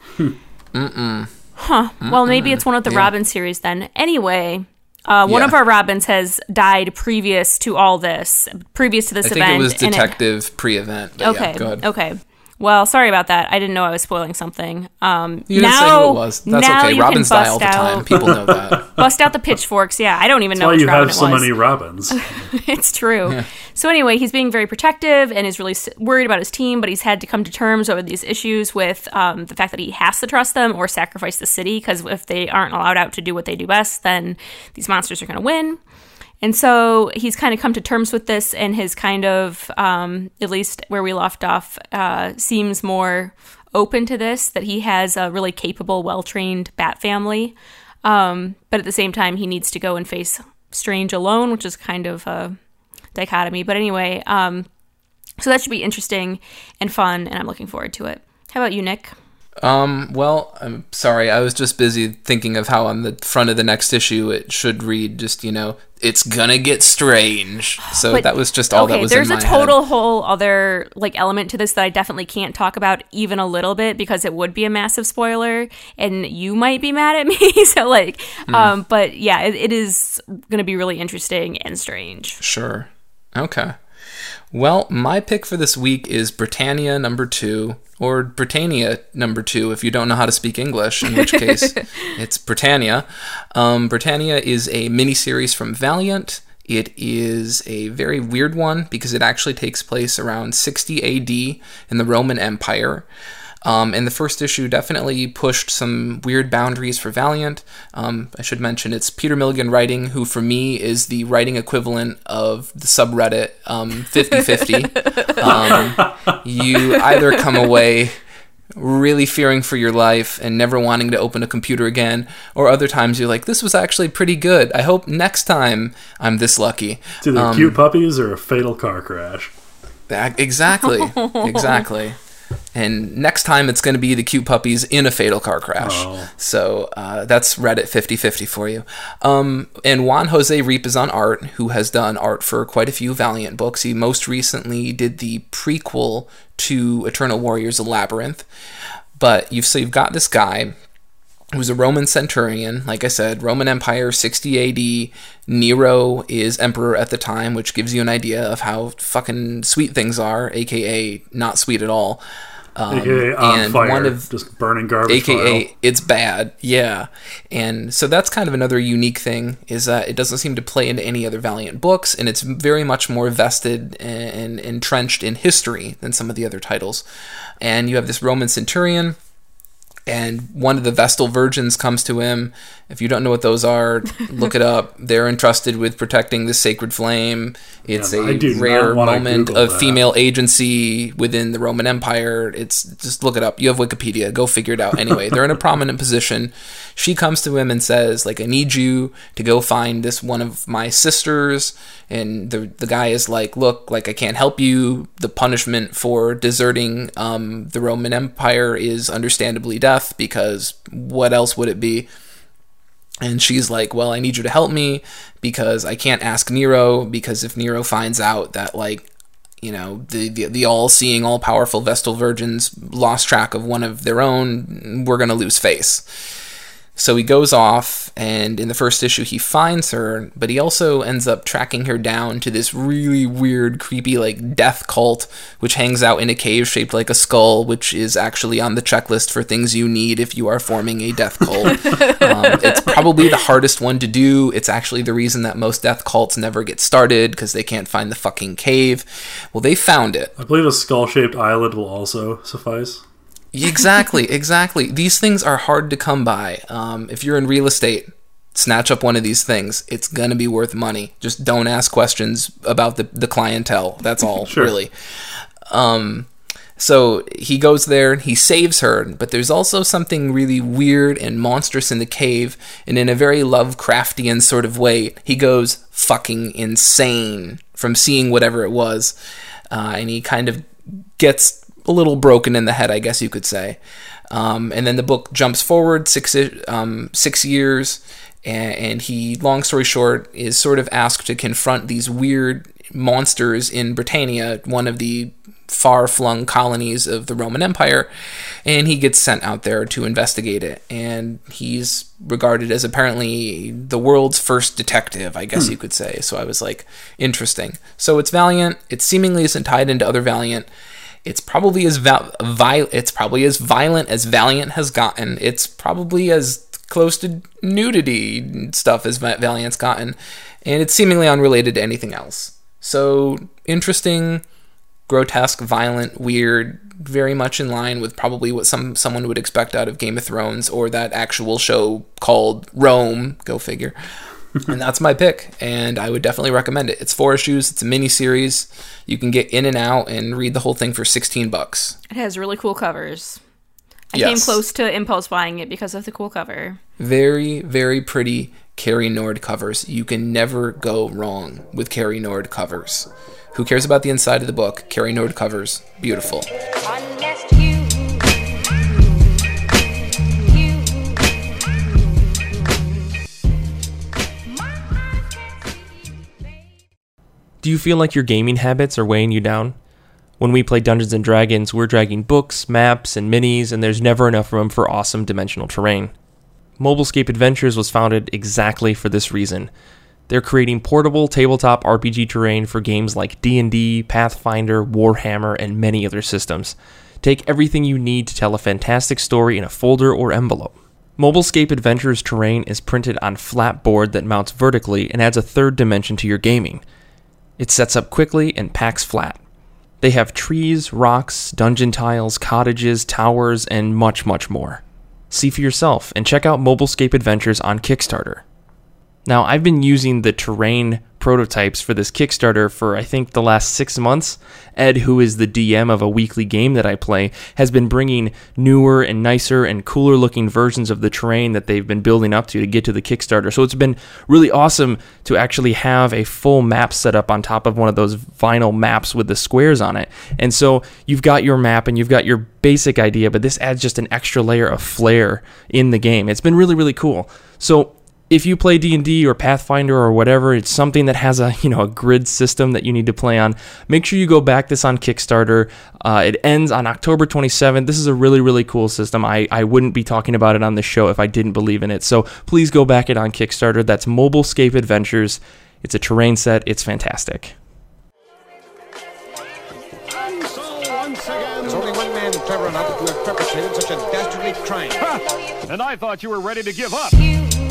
Mm-mm. Huh. Well, maybe it's one of the Yeah. Robin series then. Anyway, uh, one Yeah. of our Robins has died previous to all this, previous to this I think event. it was and Detective pre-event. But okay. Yeah, go ahead. Okay. Well, sorry about that. I didn't know I was spoiling something. Um, You didn't now, say who it was. That's now okay. you Robins can die bust all the out, time. People know that. Bust out the pitchforks. Yeah, I don't even That's know why which you Robin have it so was. many Robins. It's true. So anyway, he's being very protective and is really s- worried about his team, but he's had to come to terms over these issues with um, the fact that he has to trust them or sacrifice the city, because if they aren't allowed out to do what they do best, then these monsters are going to win. And so he's kind of come to terms with this, and his kind of, um, at least where we left off, uh, seems more open to this, that he has a really capable, well-trained Bat family. Um, but at the same time, he needs to go and face Strange alone, which is kind of a dichotomy. But anyway, um, so that should be interesting and fun, and I'm looking forward to it. How about you, Nick? Um, well, I'm sorry. I was just busy thinking of how on the front of the next issue it should read just, you know, it's gonna get strange. So But- that was just all okay, that was there's in a my total head. whole other like element to this that I definitely can't talk about even a little bit, because it would be a massive spoiler, and you might be mad at me. So like, Hmm. um, but yeah, it, it is going to be really interesting and strange. Sure. Okay. Well, my pick for this week is Britannia number two, or Britannia number two if you don't know how to speak English, in which case it's Britannia. Um, Britannia is a miniseries from Valiant. It is a very weird one because it actually takes place around sixty A D in the Roman Empire. Um, and the first issue definitely pushed some weird boundaries for Valiant. Um, I should mention it's Peter Milligan writing, who for me is the writing equivalent of the subreddit um, fifty fifty. um, you either come away really fearing for your life and never wanting to open a computer again, or other times you're like, this was actually pretty good. I hope next time I'm this lucky. It's either um, cute puppies or a fatal car crash. That, exactly, exactly. And next time it's going to be the cute puppies in a fatal car crash. Oh. So uh, that's Reddit fifty-fifty for you. Um, and Juan Jose Reap is on art, who has done art for quite a few Valiant books. He most recently did the prequel to Eternal Warriors: A Labyrinth. But you've so you've got this guy who's a Roman centurion. Like I said, Roman Empire, sixty A D. Nero is emperor at the time, which gives you an idea of how fucking sweet things are, aka not sweet at all. Um, A K A on and fire, one of, just burning garbage. A K A file. It's bad, yeah. And so that's kind of another unique thing, is that it doesn't seem to play into any other Valiant books, and it's very much more vested and, and entrenched in history than some of the other titles. And you have this Roman centurion, and one of the Vestal Virgins comes to him. If you don't know what those are, look it up. They're entrusted with protecting the sacred flame. It's yeah, a rare moment of that. Female agency within the Roman Empire. It's just look it up. You have Wikipedia. Go figure it out. Anyway, they're in a prominent position. She comes to him and says, like, I need you to go find this one of my sisters. And the the guy is like, look, like, I can't help you. The punishment for deserting um, the Roman Empire is understandably death, because what else would it be? And she's like, well, I need you to help me because I can't ask Nero, because if Nero finds out that, like, you know, the, the, the all-seeing, all-powerful Vestal Virgins lost track of one of their own, we're going to lose face. So he goes off, and in the first issue he finds her, but he also ends up tracking her down to this really weird, creepy, like, death cult, which hangs out in a cave shaped like a skull, which is actually on the checklist for things you need if you are forming a death cult. um, it's probably the hardest one to do. It's actually the reason that most death cults never get started, because they can't find the fucking cave. Well, they found it. I believe a skull-shaped eyelid will also suffice. Exactly, exactly. These things are hard to come by. Um, if you're in real estate, snatch up one of these things. It's going to be worth money. Just don't ask questions about the, the clientele. That's all, sure. Really. Um, so he goes there, he saves her, but there's also something really weird and monstrous in the cave, and in a very Lovecraftian sort of way, he goes fucking insane from seeing whatever it was, uh, and he kind of gets a little broken in the head, I guess you could say. Um, and then the book jumps forward six um, six years, and, and he, long story short, is sort of asked to confront these weird monsters in Britannia, one of the far-flung colonies of the Roman Empire, and he gets sent out there to investigate it. And he's regarded as apparently the world's first detective, I guess hmm. you could say. So I was like, interesting. So it's Valiant. It seemingly isn't tied into other Valiant. It's probably as val- vi- It's probably as violent as Valiant has gotten. It's probably as close to nudity stuff as Valiant's gotten, and it's seemingly unrelated to anything else. So interesting, grotesque, violent, weird, very much in line with probably what some someone would expect out of Game of Thrones or that actual show called Rome. Go figure. And that's my pick, and I would definitely recommend it. It's four issues. It's a mini-series. You can get in and out and read the whole thing for sixteen bucks. It has really cool covers. I yes. came close to impulse buying it because of the cool cover. Very, very pretty Carrie Nord covers. You can never go wrong with Carrie Nord covers. Who cares about the inside of the book? Carrie Nord covers. Beautiful. Do you feel like your gaming habits are weighing you down? When we play Dungeons and Dragons, we're dragging books, maps, and minis, and there's never enough room for awesome dimensional terrain. Mobilescape Adventures was founded exactly for this reason. They're creating portable tabletop R P G terrain for games like D and D, Pathfinder, Warhammer, and many other systems. Take everything you need to tell a fantastic story in a folder or envelope. Mobilescape Adventures terrain is printed on flat board that mounts vertically and adds a third dimension to your gaming. It sets up quickly and packs flat. They have trees, rocks, dungeon tiles, cottages, towers, and much, much more. See for yourself and check out Mobilescape Adventures on Kickstarter. Now, I've been using the terrain prototypes for this Kickstarter for, I think, the last six months. Ed, who is the D M of a weekly game that I play, has been bringing newer and nicer and cooler looking versions of the terrain that they've been building up to to get to the Kickstarter. So it's been really awesome to actually have a full map set up on top of one of those vinyl maps with the squares on it. And so you've got your map and you've got your basic idea, but this adds just an extra layer of flair in the game. It's been really, really cool. So if you play D and D or Pathfinder or whatever, it's something that has a, you know, a grid system that you need to play on, make sure you go back this on Kickstarter. Uh, it ends on October twenty-seventh. This is a really, really cool system. I, I wouldn't be talking about it on the show if I didn't believe in it. So please go back it on Kickstarter. That's Mobilescape Adventures. It's a terrain set. It's fantastic. And so once again, there's only one man clever enough to have perpetrated such a dastardly crime. Ha! And I thought you were ready to give up.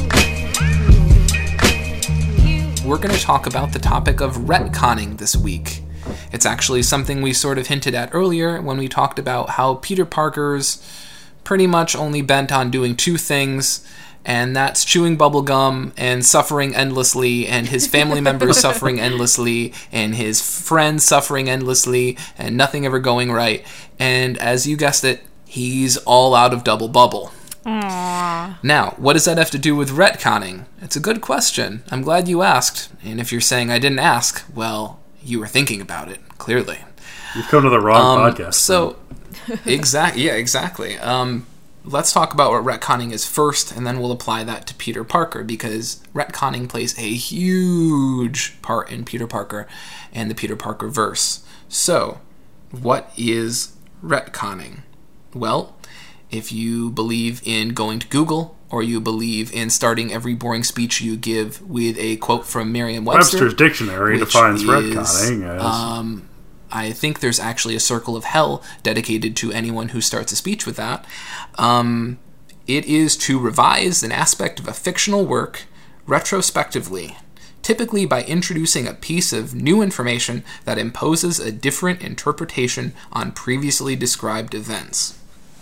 We're going to talk about the topic of retconning this week. It's actually something we sort of hinted at earlier when we talked about how Peter Parker's pretty much only bent on doing two things, and that's chewing bubblegum and suffering endlessly, and his family members suffering endlessly, and his friends suffering endlessly, and nothing ever going right. And as you guessed it, he's all out of double bubble. Aww. Now, what does that have to do with retconning? It's a good question. I'm glad you asked. And if you're saying I didn't ask, well, you were thinking about it, clearly. You've come to the wrong um, podcast. So, exactly, yeah, exactly. Um, let's talk about what retconning is first, and then we'll apply that to Peter Parker, because retconning plays a huge part in Peter Parker and the Peter Parker verse. So, what is retconning? Well, if you believe in going to Google, or you believe in starting every boring speech you give with a quote from Merriam-Webster, Webster's Dictionary defines retconning as... Um, I think there's actually a circle of hell dedicated to anyone who starts a speech with that. Um, it is to revise an aspect of a fictional work retrospectively, typically by introducing a piece of new information that imposes a different interpretation on previously described events.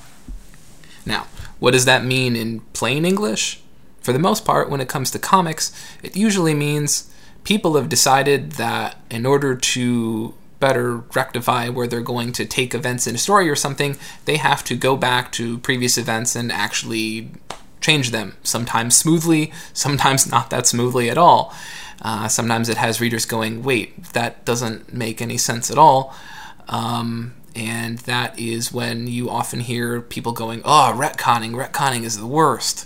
Now, what does that mean in plain English? For the most part, when it comes to comics, it usually means people have decided that in order to better rectify where they're going to take events in a story or something, they have to go back to previous events and actually change them. Sometimes smoothly, sometimes not that smoothly at all. Uh, sometimes it has readers going, wait, that doesn't make any sense at all. Um... And that is when you often hear people going, oh, retconning, retconning is the worst.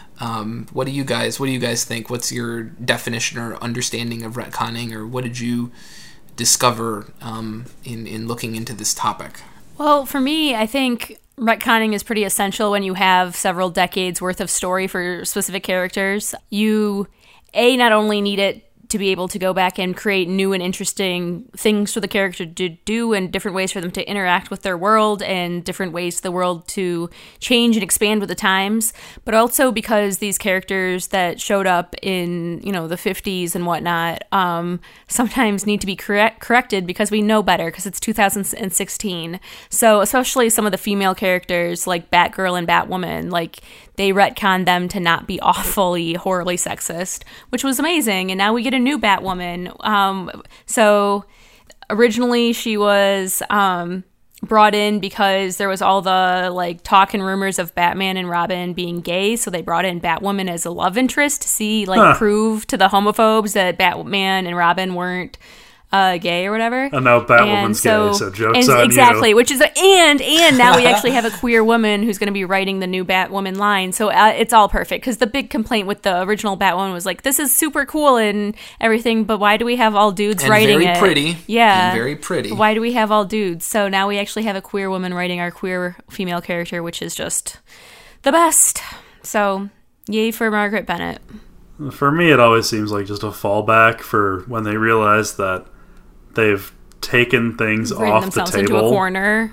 Um, what do you guys, what do you guys think? What's your definition or understanding of retconning, or what did you discover um, in, in looking into this topic? Well, for me, I think retconning is pretty essential when you have several decades worth of story for specific characters. You, A, not only need it to be able to go back and create new and interesting things for the character to do, and different ways for them to interact with their world, and different ways for the world to change and expand with the times, but also because these characters that showed up in, you know, the fifties and whatnot, um, sometimes need to be correct, corrected because we know better, because it's two thousand sixteen. So especially some of the female characters like Batgirl and Batwoman, like, they retconned them to not be awfully, horribly sexist, which was amazing. And now we get a new Batwoman. Um, so originally she was um, brought in because there was all the like talk and rumors of Batman and Robin being gay. So they brought in Batwoman as a love interest to see, like, huh. prove to the homophobes that Batman and Robin weren't Uh, gay or whatever. And now Batwoman's so, gay, so joke's and, on exactly, you. which is a, and and now we actually have a queer woman who's going to be writing the new Batwoman line. So uh, it's all perfect, because the big complaint with the original Batwoman was like, this is super cool and everything, but why do we have all dudes and writing very it? Pretty. Yeah, and very pretty. Why do we have all dudes? So now we actually have a queer woman writing our queer female character, which is just the best. So yay for Margaret Bennett. For me, it always seems like just a fallback for when they realize that they've taken things Written off the themselves table. into a corner.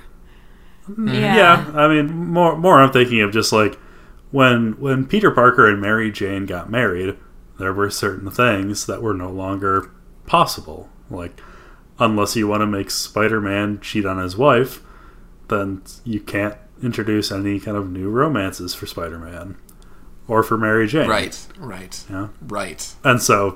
Yeah. yeah, I mean, more more I'm thinking of just like when when Peter Parker and Mary Jane got married, there were certain things that were no longer possible. Like, unless you want to make Spider-Man cheat on his wife, then you can't introduce any kind of new romances for Spider-Man or for Mary Jane. Right, right, yeah, right. And so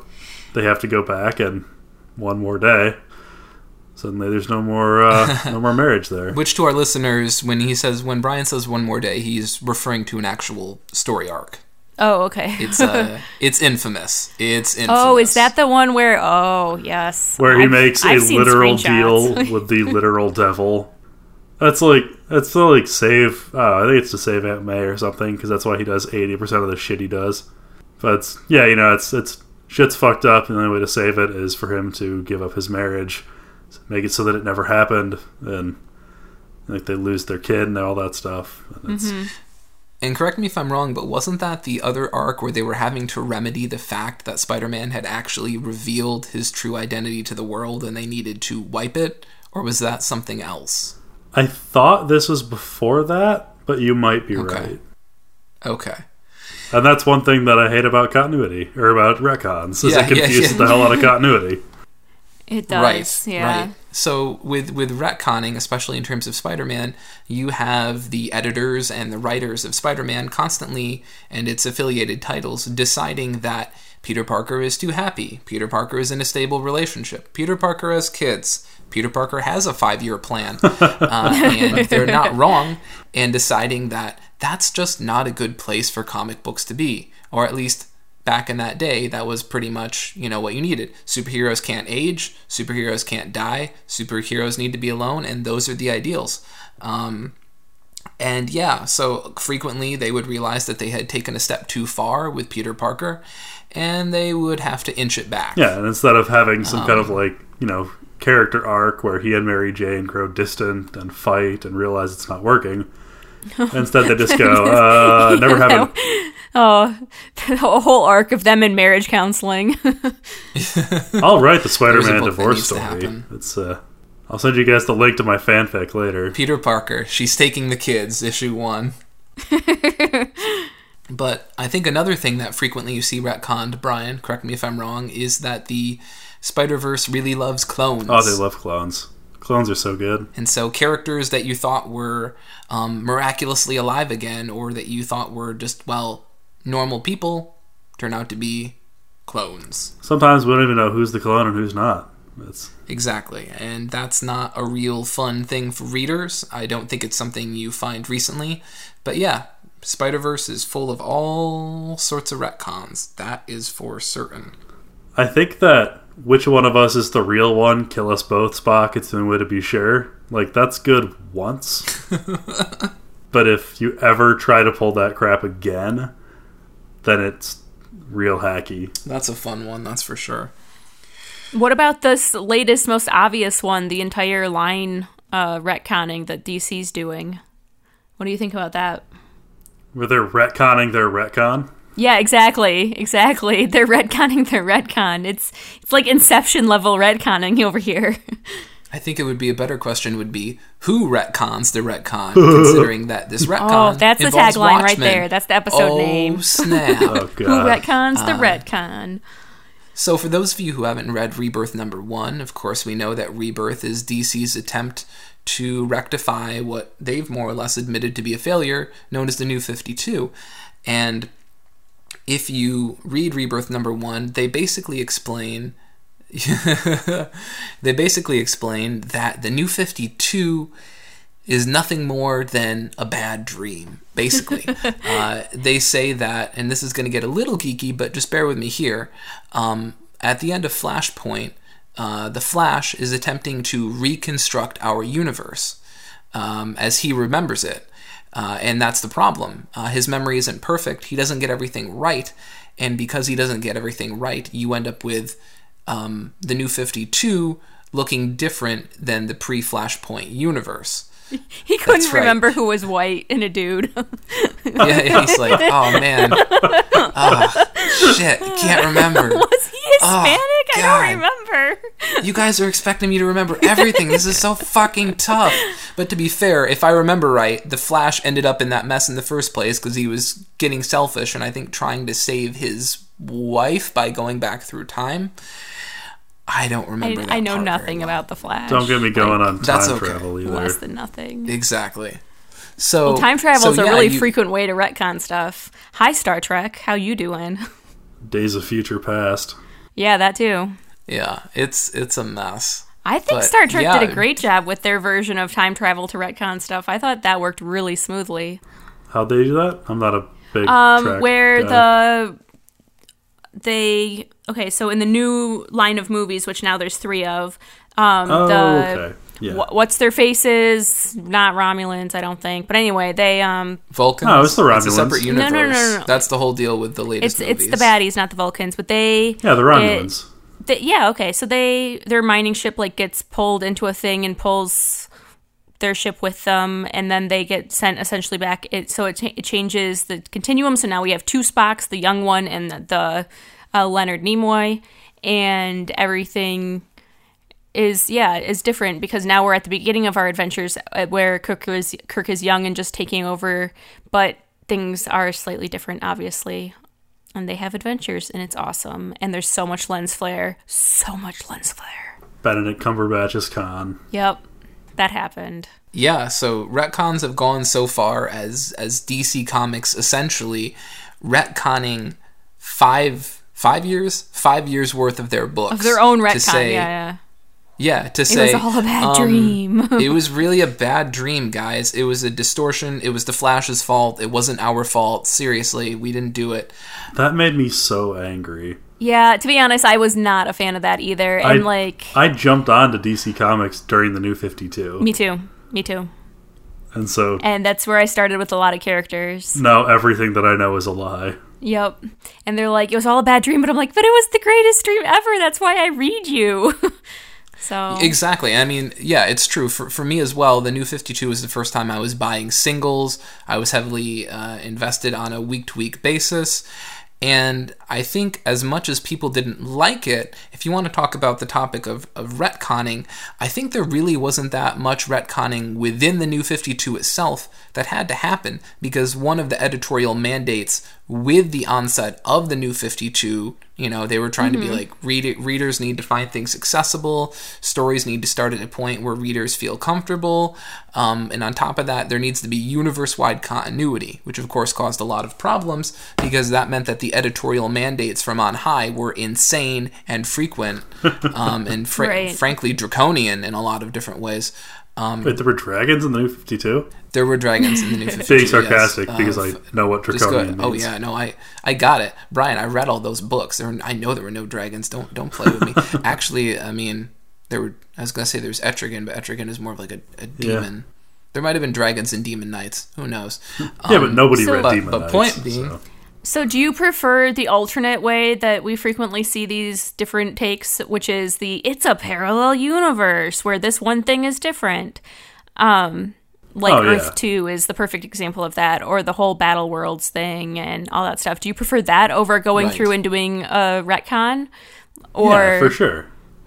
they have to go back and one more day. Suddenly there's no more uh, no more marriage there. Which to our listeners, when he says when Brian says one more day, he's referring to an actual story arc. Oh, okay. It's uh, it's infamous. It's infamous. Oh, is that the one where? Oh, yes. Where he I've- makes I've a seen literal screenshots. deal with the literal devil. That's like that's to like save. Oh, I think it's to save Aunt May or something because that's why he does eighty percent of the shit he does. But it's, yeah, you know, it's it's shit's fucked up, and the only way to save it is for him to give up his marriage, make it so that it never happened, and like they lose their kid and all that stuff. And it's, Mm-hmm. And correct me if I'm wrong, but wasn't that the other arc where they were having to remedy the fact that Spider-Man had actually revealed his true identity to the world and they needed to wipe it? Or was that something else? I thought this was before that, but you might be Okay. right. Okay. And that's one thing that I hate about continuity, or about retcons, is Yeah, it confuses yeah, yeah. the hell out of continuity. It does. Right, Yeah. right. So with with retconning, especially in terms of Spider-Man, you have the editors and the writers of Spider-Man constantly, and its affiliated titles, deciding that Peter Parker is too happy, Peter Parker is in a stable relationship, Peter Parker has kids, Peter Parker has a five-year plan, uh, and they're not wrong in deciding that that's just not a good place for comic books to be, or at least back in that day, that was pretty much, you know, what you needed. Superheroes can't age, superheroes can't die, superheroes need to be alone, and those are the ideals. Um, and yeah, so frequently they would realize that they had taken a step too far with Peter Parker, and they would have to inch it back. Yeah, and instead of having some Um, kind of like, you know, character arc where he and Mary Jane grow distant and fight and realize it's not working, instead they just go, uh, never happened. Oh, a whole arc of them in marriage counseling. I'll write the There's a Spider-Man book that divorce needs to story. happen. It's uh, I'll send you guys the link to my fanfic later. Peter Parker, she's taking the kids, issue one. But I think another thing that frequently you see retconned, Brian, correct me if I'm wrong, is that the Spider-Verse really loves clones. Oh, they love clones. Clones are so good. And so characters that you thought were um, miraculously alive again, or that you thought were just, well, normal people, turn out to be clones. Sometimes we don't even know who's the clone and who's not. It's Exactly. And that's not a real fun thing for readers. I don't think it's something you find recently. But yeah, Spider-Verse is full of all sorts of retcons. That is for certain. I think that which one of us is the real one, kill us both, Spock, it's the only way to be sure. Like, that's good once. But if you ever try to pull that crap again, then it's real hacky. That's a fun one, that's for sure. What about this latest, most obvious one, the entire line uh, retconning that D C's doing? What do you think about that? Where they're retconning their retcon. Yeah, exactly, exactly. They're retconning their retcon. It's it's like Inception level retconning over here. I think it would be a better question would be, who retcons the retcon, considering that this retcon Oh, that's the involves tagline right Watchmen. there. That's the episode oh, name. snap. Oh, Who God. retcons the retcon? So for those of you who haven't read Rebirth number one, of course we know that Rebirth is D C's attempt to rectify what they've more or less admitted to be a failure, known as the New fifty-two. And if you read Rebirth number one, they basically explain they basically explain that the New fifty-two is nothing more than a bad dream, basically. uh, they say that, and this is going to get a little geeky, but just bear with me here. Um, at the end of Flashpoint, uh, the Flash is attempting to reconstruct our universe um, as he remembers it. Uh, and that's the problem. Uh, his memory isn't perfect. He doesn't get everything right. And because he doesn't get everything right, you end up with um, the New fifty-two looking different than the pre-Flashpoint universe. He couldn't That's right. remember who was white and a dude. Yeah, yeah, he's like, oh man, oh, shit, can't remember. Was he Hispanic? I God. don't remember. You guys are expecting me to remember everything. This is so fucking tough. But to be fair, if I remember right, the Flash ended up in that mess in the first place because he was getting selfish and I think trying to save his wife by going back through time. I don't remember I, that I know part nothing very well. about the Flash. Don't get me going on That's time okay. travel either. Less than nothing. Exactly. So Well, time travel is so, a yeah, really you- frequent way to retcon stuff. Hi, Star Trek. How you doing? Days of Future Past. Yeah, that too. Yeah, it's it's a mess. I think But, Star Trek yeah. did a great job with their version of time travel to retcon stuff. I thought that worked really smoothly. How'd they do that? I'm not a big Um, track where guy. the they okay, so in the new line of movies, which now there's three of, um, Oh, the okay. Yeah. wh- what's their faces? Not Romulans, I don't think. But anyway, they um, Vulcans. No, it's the It's a Romulans. separate No, no, universe. no, no, no. That's the whole deal with the it's latest movies. it's the baddies, not the Vulcans. But they Yeah, the Romulans. It, they, yeah, okay. So they their mining ship like gets pulled into a thing and pulls their ship with them, and then they get sent essentially back. It so it, cha- it changes the continuum. So now we have two Spocks, the young one and the, the uh, Leonard Nimoy, and everything is yeah is different because now we're at the beginning of our adventures uh, where Kirk is Kirk is young and just taking over, but things are slightly different, obviously. And they have adventures, and it's awesome. And there's so much lens flare. So much lens flare. Benedict Cumberbatch is Khan. Yep. That happened. Yeah, so retcons have gone so far as as D C Comics essentially retconning five five years five years worth of their books Of their own to retcon, say- yeah, yeah. Yeah, to It say was all a bad um, dream. it was really a bad dream, guys. It was a distortion. It was the Flash's fault. It wasn't our fault. Seriously, we didn't do it. That made me so angry. Yeah, to be honest, I was not a fan of that either. And, I, like, I jumped onto D C Comics during the New fifty-two. me too. Me too. And so And that's where I started with a lot of characters. now everything that I know is a lie. Yep. And they're like, it was all a bad dream. But I'm like, but it was the greatest dream ever. That's why I read you. So Exactly. I mean, yeah, it's true. For for me as well, the New fifty-two was the first time I was buying singles. I was heavily uh, invested on a week-to-week basis. And I think as much as people didn't like it, if you want to talk about the topic of, of retconning, I think there really wasn't that much retconning within the New fifty-two itself that had to happen, because one of the editorial mandates with the onset of the New fifty-two, you know, they were trying Mm-hmm. to be like, read readers need to find things accessible, stories need to start at a point where readers feel comfortable, um, and on top of that, there needs to be universe-wide continuity, which of course caused a lot of problems, because that meant that the editorial mandates from on high were insane and frequent, um, and fr- Right. frankly draconian in a lot of different ways. Um, Wait, there were dragons in the New fifty-two? there were dragons in the New fifty-two. Being sarcastic yes. because Uh, I know what just go draconian ahead. Oh means. yeah, no, I, I got it, Brian. I read all those books. There, were, I know there were no dragons. Don't don't play with me. Actually, I mean, there were. I was gonna say there was Etrigan, but Etrigan is more of like a, a demon. There might have been dragons and demon knights. Who knows? Yeah, but nobody so- read But- Demon but Knights, point being- so. So do you prefer the alternate way that we frequently see these different takes, which is the it's a parallel universe where this one thing is different? Um, like Oh, yeah. Earth two is the perfect example of that, or the whole Battle Worlds thing and all that stuff. Do you prefer that over going Right. through and doing a retcon? Or Yeah, for sure.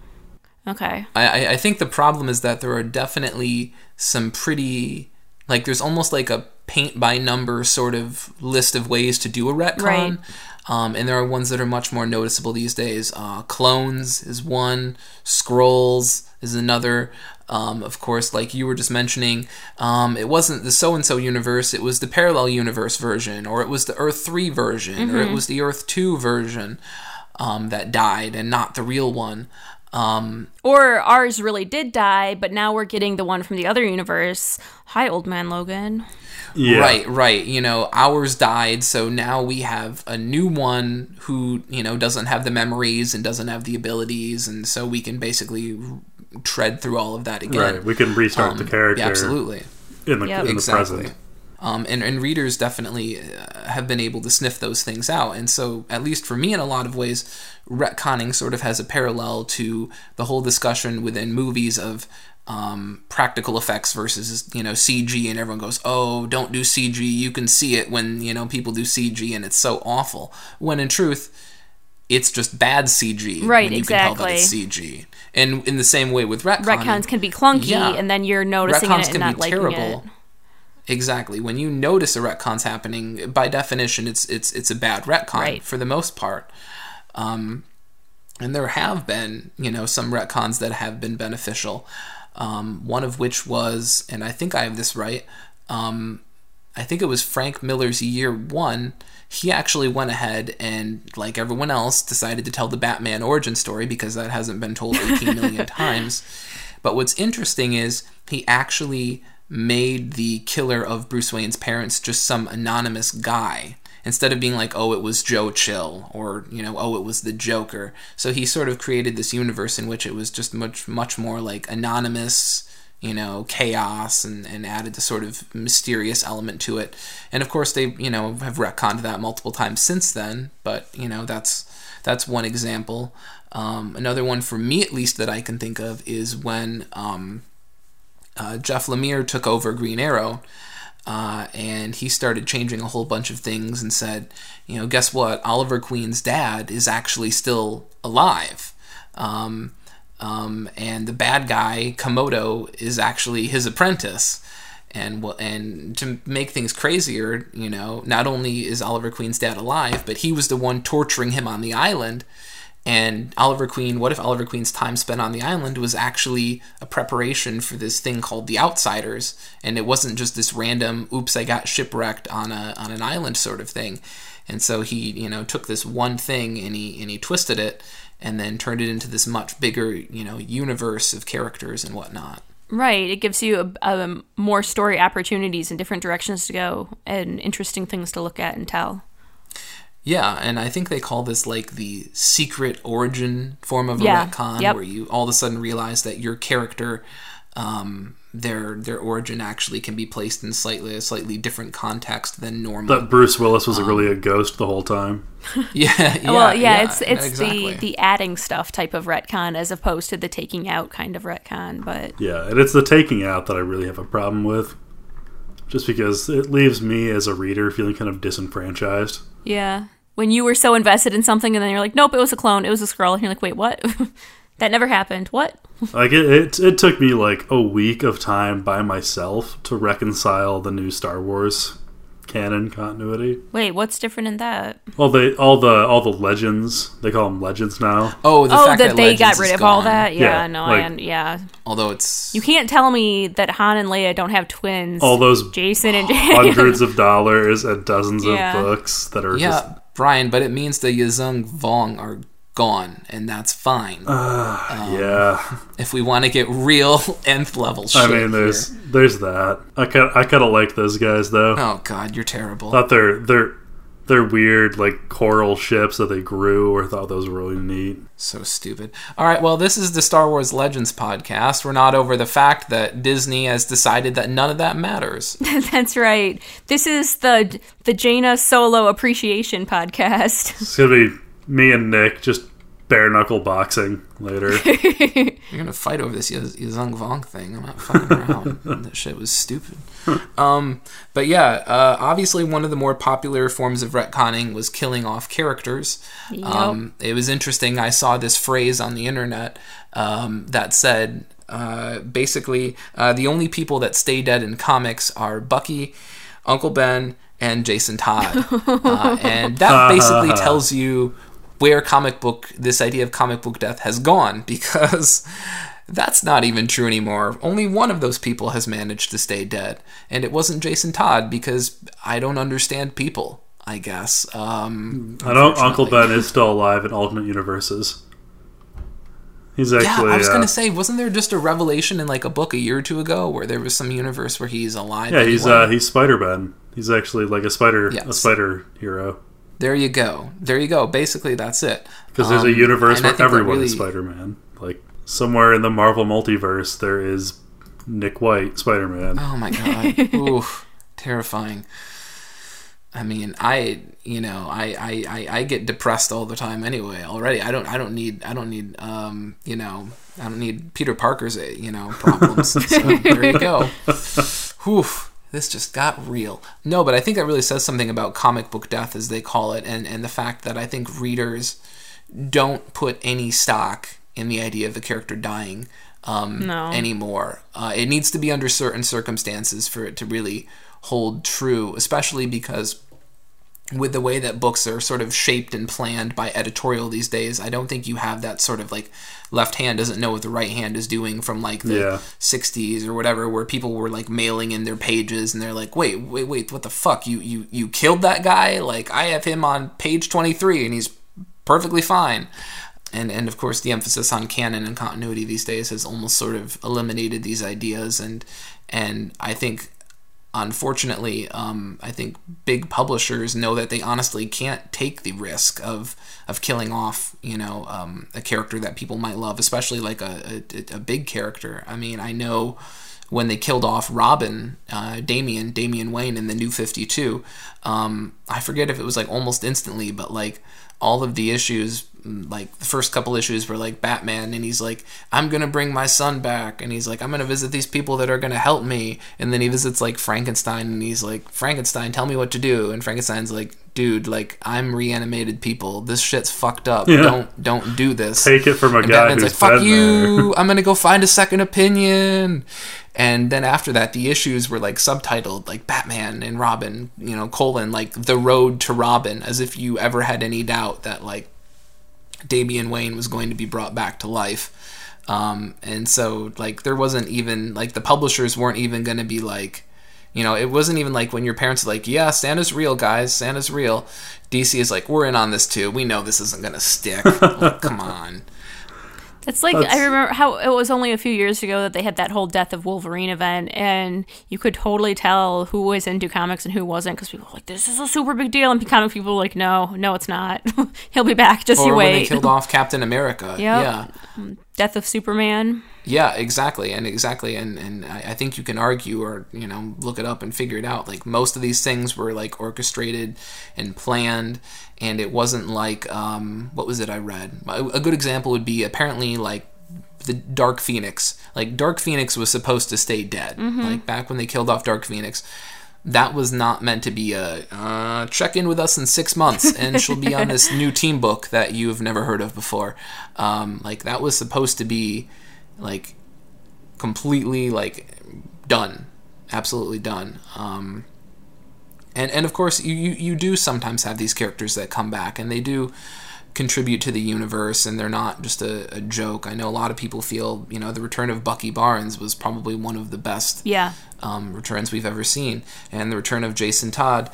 Okay. I, I- I think the problem is that there are definitely some pretty, like, there's almost like a paint by number sort of list of ways to do a retcon. Right. Um, and there are ones that are much more noticeable these days. Uh, clones is one, scrolls is another. Um, of course, like you were just mentioning, um, it wasn't the so-and-so universe, it was the parallel universe version, or it was the Earth three version, or it was the Earth two version um, that died and not the real one. Um, Or ours really did die, but now we're getting the one from the other universe. Hi, old man Logan. Yeah. Right, right. You know, ours died, so now we have a new one who, you know, doesn't have the memories and doesn't have the abilities, and so we can basically r- tread through all of that again. Right. We can restart Um, the character Yeah, absolutely. in the, Yep. in the Exactly. present. Um, and, and readers definitely uh, have been able to sniff those things out. And so, at least for me, in a lot of ways, retconning sort of has a parallel to the whole discussion within movies of um, practical effects versus, you know, C G. And everyone goes, oh, don't do C G. You can see it when, you know, people do C G and it's so awful. When in truth, it's just bad C G. Right, when you can tell that exactly. it's C G. And in the same way with retconning. Retcons can be clunky, Yeah. and then you're noticing retcons it and can not be liking terrible. it. Exactly. When you notice a retcon's happening, by definition, it's it's it's a bad retcon Right. for the most part. Um, and there have been, you know, some retcons that have been beneficial. Um, one of which was, and I think I have this right, um, I think it was Frank Miller's Year One, he actually went ahead and, like everyone else, decided to tell the Batman origin story because that hasn't been told eighteen million times. But what's interesting is he actually made the killer of Bruce Wayne's parents just some anonymous guy, instead of being like, oh, it was Joe Chill, or, you know, oh, it was the Joker. So he sort of created this universe in which it was just much, much more like anonymous, you know, chaos, and, and added the sort of mysterious element to it. And of course they, you know, have retconned that multiple times since then, but, you know, that's that's one example. Um, another one for me, at least, that I can think of is when um, uh, Jeff Lemire took over Green Arrow, uh, and he started changing a whole bunch of things and said, you know, guess what? Oliver Queen's dad is actually still alive. Um, Um, and the bad guy, Komodo, is actually his apprentice. And and to make things crazier, you know, not only is Oliver Queen's dad alive, but he was the one torturing him on the island. And Oliver Queen, what if Oliver Queen's time spent on the island was actually a preparation for this thing called the Outsiders, and it wasn't just this random, oops, I got shipwrecked on a on an island sort of thing. And so he, you know, took this one thing and he and he twisted it, and then turned it into this much bigger, you know, universe of characters and whatnot. Right. It gives you a, a more story opportunities and different directions to go and interesting things to look at and tell. Yeah, and I think they call this like the secret origin form of a yeah. retcon, yep. where you all of a sudden realize that your character, um, their their origin actually can be placed in slightly a slightly different context than normal. That Bruce Willis was um, really a ghost the whole time. Yeah, yeah. Well, yeah, yeah it's it's exactly. the the adding stuff type of retcon as opposed to the taking out kind of retcon. But yeah, and it's the taking out that I really have a problem with, just because it leaves me as a reader feeling kind of disenfranchised. Yeah, when you were so invested in something and then you're like, nope, it was a clone, it was a Skrull, and you're like, wait, what? That never happened. What? Like it, it, it took me like a week of time by myself to reconcile the new Star Wars canon continuity. Wait, what's different in that? All the all the all the legends, they call them legends now. Oh, the oh, fact that, that they Legends got rid is of all gone. that. Yeah, Yeah, no, like- I yeah. Although it's You can't tell me that Han and Leia don't have twins. All those Jason and hundreds of dollars and dozens Yeah. of books that are yeah, just Brian, but it means the Yazung Vong are gone, and that's fine. uh, yeah. if we want to get real nth level shit. I mean, there's here. there's that. I kind I kind of like those guys though. Oh God, you're terrible. Thought they're they're they're weird like coral ships that they grew, or thought those were really neat. So stupid. All right, well, this is the Star Wars Legends podcast. We're not over the fact that Disney has decided that none of that matters. That's right. This is the the Jaina Solo Appreciation podcast. It's gonna be me and Nick just bare knuckle boxing later. You're gonna fight over this Yaz- Yazung Vong thing. I'm not fucking around. That shit was stupid. Um, but yeah, uh, obviously one of the more popular forms of retconning was killing off characters. Yep. Um, it was interesting. I saw this phrase on the internet um, that said, uh, basically, uh, the only people that stay dead in comics are Bucky, Uncle Ben, and Jason Todd. Uh, and that basically tells you where comic book, this idea of comic book death has gone, because that's not even true anymore. Only one of those people has managed to stay dead, and it wasn't Jason Todd, because I don't understand people, I guess. Um, I know Uncle unfortunately. Ben is still alive in alternate universes. He's Yeah, actually. I was uh, gonna say, wasn't there just a revelation in like a book a year or two ago where there was some universe where he's alive? Yeah, he's anyway? uh, he's Spider Ben. He's actually like a spider, a Yes. spider hero. There you go. There you go. Basically, that's it. Because there's a Um, universe and I where think that everyone really- is Spider Man. Like somewhere in the Marvel multiverse, there is Nick White, Spider Man. Oh my god. Oof. Terrifying. I mean, I you know, I, I, I, I get depressed all the time anyway already. I don't I don't need I don't need um, you know, I don't need Peter Parker's you know, problems. So there you go. Whew. This just got real. No, but I think that really says something about comic book death, as they call it, and, and the fact that I think readers don't put any stock in the idea of a character dying um, No. anymore. Uh, it needs to be under certain circumstances for it to really hold true, especially because with the way that books are sort of shaped and planned by editorial these days, I don't think you have that sort of like left hand doesn't know what the right hand is doing from like the Yeah. sixties or whatever, where people were like mailing in their pages and they're like, wait, wait, wait, what the fuck? You, you, you killed that guy? Like, I have him on page twenty-three and he's perfectly fine. And, and of course, the emphasis on canon and continuity these days has almost sort of eliminated these ideas. And, and I think, unfortunately, um, I think big publishers know that they honestly can't take the risk of of killing off, you know, um, a character that people might love, especially like a, a, a big character. I mean, I know when they killed off Robin, uh, Damian, Damian Wayne in the New fifty-two, um, I forget if it was like almost instantly, but like all of the issues, like the first couple issues were like Batman, and he's like, I'm gonna bring my son back, and he's like, I'm gonna visit these people that are gonna help me, and then he visits like Frankenstein, and he's like, Frankenstein, tell me what to do, and Frankenstein's like, dude, like, I'm reanimated people, this shit's fucked up, Yeah. don't don't do this. Take it from a And guy Batman's who's like, fuck been you, there. I'm gonna go find a second opinion. And then after that, the issues were like subtitled like Batman and Robin, you know, colon, like The Road to Robin, as if you ever had any doubt that like Damian Wayne was going to be brought back to life. Um, and so like there wasn't even like the publishers weren't even going to be like, you know, it wasn't even like when your parents are like, yeah, Santa's real, guys, Santa's real. D C is like, we're in on this too. We know this isn't going to stick. Like, come on. It's like, That's- I remember how it was only a few years ago that they had that whole Death of Wolverine event, and you could totally tell who was into comics and who wasn't, because people were like, this is a super big deal, and comic people were like, no, no, it's not. He'll be back, just Or you when wait. they killed off Captain America. Yep. Yeah. Death of Superman. Yeah, exactly, and exactly, and and I I think you can argue or you know look it up and figure it out. Like most of these things were like orchestrated and planned, and it wasn't like um, what was it I read? A a good example would be apparently like the Dark Phoenix. Like Dark Phoenix was supposed to stay dead. Like back when they killed off Dark Phoenix. That was not meant to be a uh, check in with us in six months and she'll be on this new team book that you've never heard of before. Um, like that was supposed to be like completely like done, absolutely done. Um, and and of course you, you you do sometimes have these characters that come back and they do contribute to the universe and they're not just a, a joke. I know a lot of people feel, you know, the return of Bucky Barnes was probably one of the best Yeah. um, returns we've ever seen, and the return of Jason Todd.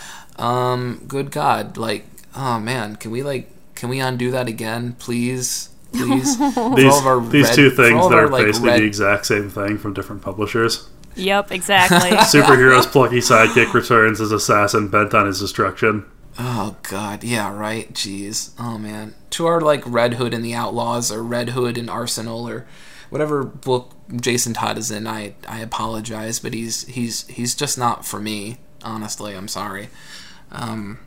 Um, good God, like, oh man, can we like, can we undo that again, please, please? For These, all of our these red- two for things all of that our, are like, basically red- the exact same thing from different publishers. Yep, exactly. Superhero's plucky sidekick returns as assassin bent on his destruction. Oh God, yeah, right. Jeez, oh man. To our like Red Hood and the Outlaws, or Red Hood and Arsenal, or whatever book Jason Todd is in, I I apologize, but he's he's he's just not for me. Honestly, I'm sorry. Um,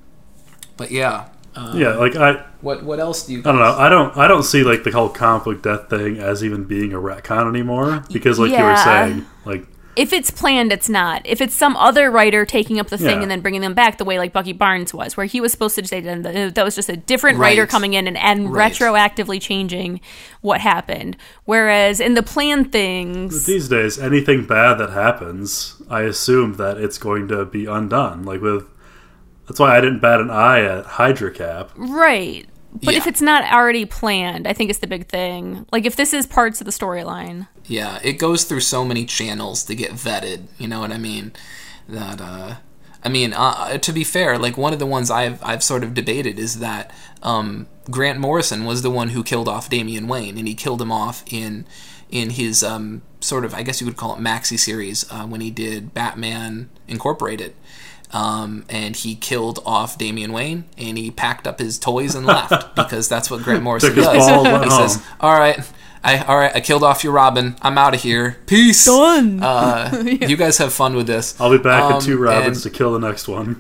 but yeah. Um, Yeah, like I, What what else do you? I don't know. I don't, I don't see like the whole comic book death thing as even being a retcon anymore because, like you were Yeah. saying, like If it's planned, it's not. If it's some other writer taking up the thing Yeah. and then bringing them back, the way like Bucky Barnes was, where he was supposed to say that that was just a different writer Right. coming in and, and Right. retroactively changing what happened. Whereas in the planned things, these days, anything bad that happens, I assume that it's going to be undone. Like with, that's why I didn't bat an eye at Hydra Cap. right. But Yeah. if it's not already planned, I think it's the big thing. Like if this is parts of the storyline. Yeah, it goes through so many channels to get vetted. You know what I mean? That uh, I mean, uh, to be fair, like one of the ones I've I've sort of debated is that um, Grant Morrison was the one who killed off Damian Wayne, and he killed him off in in his um, sort of, I guess you would call it maxi series uh, when he did Batman Incorporated. Um, and he killed off Damian Wayne, and he packed up his toys and left because that's what Grant Morrison Took his does. ball, went He home. says, "All right, I all right, I killed off your Robin. I'm out of here. Peace. Done. Uh, you guys have fun with this. I'll be back Um, in two Robins and- to kill the next one.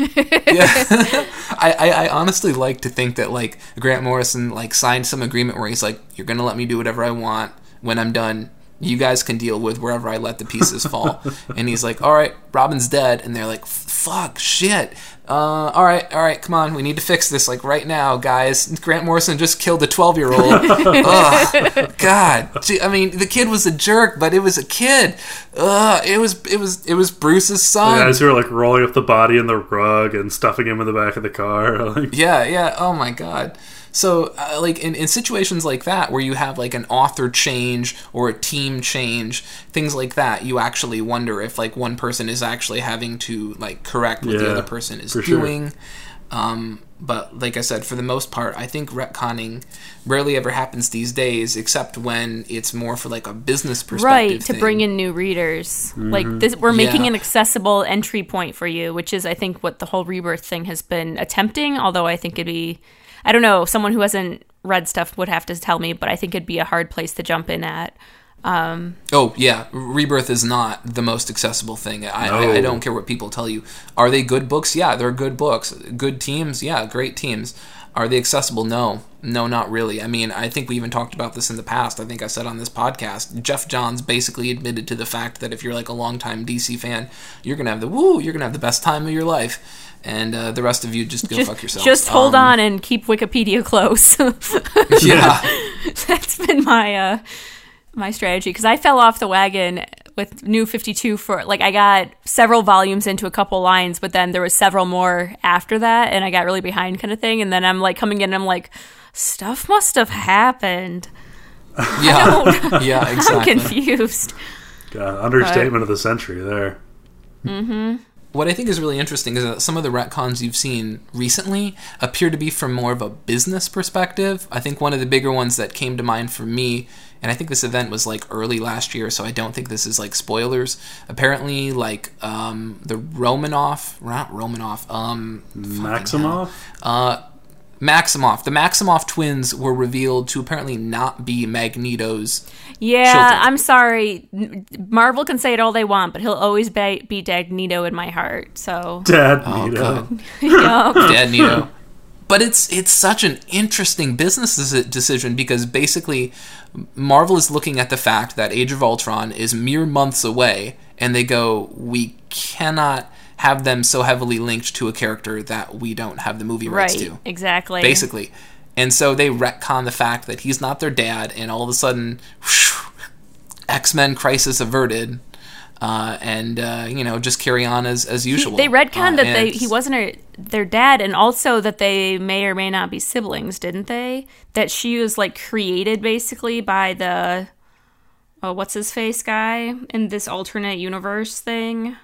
I, I, I honestly like to think that like Grant Morrison like signed some agreement where he's like, you're gonna let me do whatever I want. When I'm done, You guys can deal with wherever I let the pieces fall. And he's like, all right, Robin's dead. And they're like, fuck, shit. Uh, all right, all right, come on. We need to fix this, like, right now, guys. Grant Morrison just killed a twelve-year-old. Ugh, God. Gee, I mean, the kid was a jerk, but it was a kid. Ugh, it was, it was, it was Bruce's son. The guys who were, like, rolling up the body in the rug and stuffing him in the back of the car. Like, yeah, yeah. Oh, my God. So, uh, like, in, in situations like that, where you have, like, an author change or a team change, things like that, you actually wonder if, like, one person is actually having to, like, correct what Yeah, the other person is for sure. doing. Um, but, like I said, for the most part, I think retconning rarely ever happens these days, except when it's more for, like, a business perspective Right, to thing. bring in new readers. Like, this, we're making Yeah. an accessible entry point for you, which is, I think, what the whole Rebirth thing has been attempting, although I think it'd be... I don't know, someone who hasn't read stuff would have to tell me, but I think it'd be a hard place to jump in at. Um, Oh, yeah. Rebirth is not the most accessible thing. I, No. I, I don't care what people tell you. Are they good books? Yeah, they're good books. Good teams? Yeah, great teams. Are they accessible? No. No, not really. I mean, I think we even talked about this in the past. I think I said on this podcast, Jeff Johns basically admitted to the fact that if you're like a longtime D C fan, you're going to have the woo, you're going to have the best time of your life. And uh, the rest of you just go just, fuck yourself. Just hold Um, on and keep Wikipedia close. Yeah. That's been my uh, my strategy, because I fell off the wagon with New fifty-two for, like, I got several volumes into a couple lines, but then there was several more after that, and I got really behind kind of thing, and then I'm, like, coming in and I'm like, stuff must have happened. Yeah. Yeah, exactly. I'm confused. God, understatement of the century there. Mm-hmm. What I think is really interesting is that some of the retcons you've seen recently appear to be from more of a business perspective. I think one of the bigger ones that came to mind for me, and I think this event was like early last year, so I don't think this is like spoilers. Apparently, like um, the Romanoff, not Romanoff, um, Maximoff? uh, Maximoff. The Maximoff twins were revealed to apparently not be Magneto's Yeah, children. I'm sorry. Marvel can say it all they want, but he'll always be, be Dagnito in my heart. So, Dad Oh, Nito. God. yeah. Dad Nito. But it's it's such an interesting business deci- decision because basically Marvel is looking at the fact that Age of Ultron is mere months away, and they go, we cannot have them so heavily linked to a character that we don't have the movie rights Right, to. exactly. Basically. And so they retcon the fact that he's not their dad, and all of a sudden, whew, X-Men crisis averted, uh, and, uh, you know, just carry on as, as He- usual. they retconned Uh, that they and- he wasn't her, their dad, and also that they may or may not be siblings, didn't they? That she was, like, created, basically, by the, oh, what's his face guy in this alternate universe thing.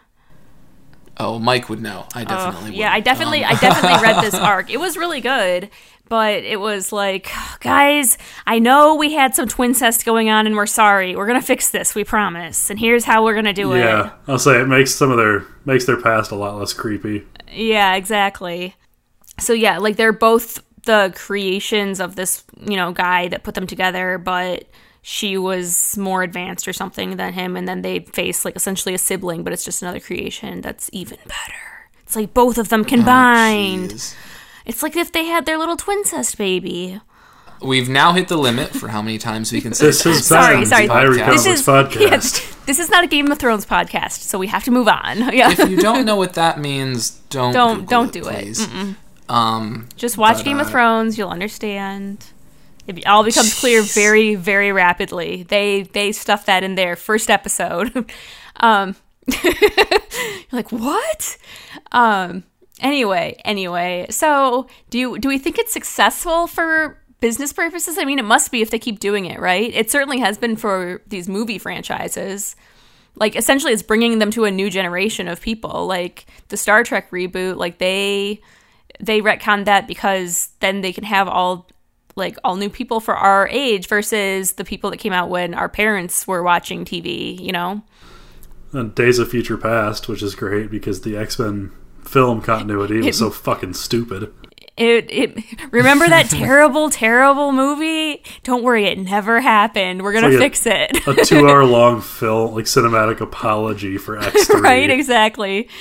Oh, Mike would know. I definitely Uh, would. yeah, I definitely, Um, I definitely read this arc. It was really good, but it was like, guys, I know we had some twincest going on, and we're sorry. We're gonna fix this, we promise. And here's how we're gonna do Yeah, it. I'll say it makes some of their makes their past a lot less creepy. Yeah, exactly. So yeah, like they're both the creations of this, you know, guy that put them together, but she was more advanced or something than him, and then they face like essentially a sibling, but it's just another creation that's even better. It's like both of them combined. Jeez. It's like if they had their little twincest baby. We've now hit the limit for how many times we can say This is Sorry, been sorry. the Irie This Comics is podcast. yes, this is not a Game of Thrones podcast, so we have to move on. Yeah, If you don't know what that means, don't Don't- Google don't do it. please. Um, just watch But, Game of uh, Thrones. You'll understand. It all becomes clear very, very rapidly. They they stuff that in their first episode. um, you're like, what? Um. Anyway, anyway. So, do you do we think it's successful for business purposes? I mean, it must be if they keep doing it, right? It certainly has been for these movie franchises. Like, essentially, it's bringing them to a new generation of people. Like the Star Trek reboot, like they they retconned that because then they can have all like all new people for our age versus the people that came out when our parents were watching T V, you know? And Days of Future Past, which is great because the X-Men film continuity was so fucking stupid. It it remember that terrible, terrible movie? Don't worry, it never happened. We're gonna like a- fix it. A two-hour-long film, like cinematic apology for X three. Right, exactly.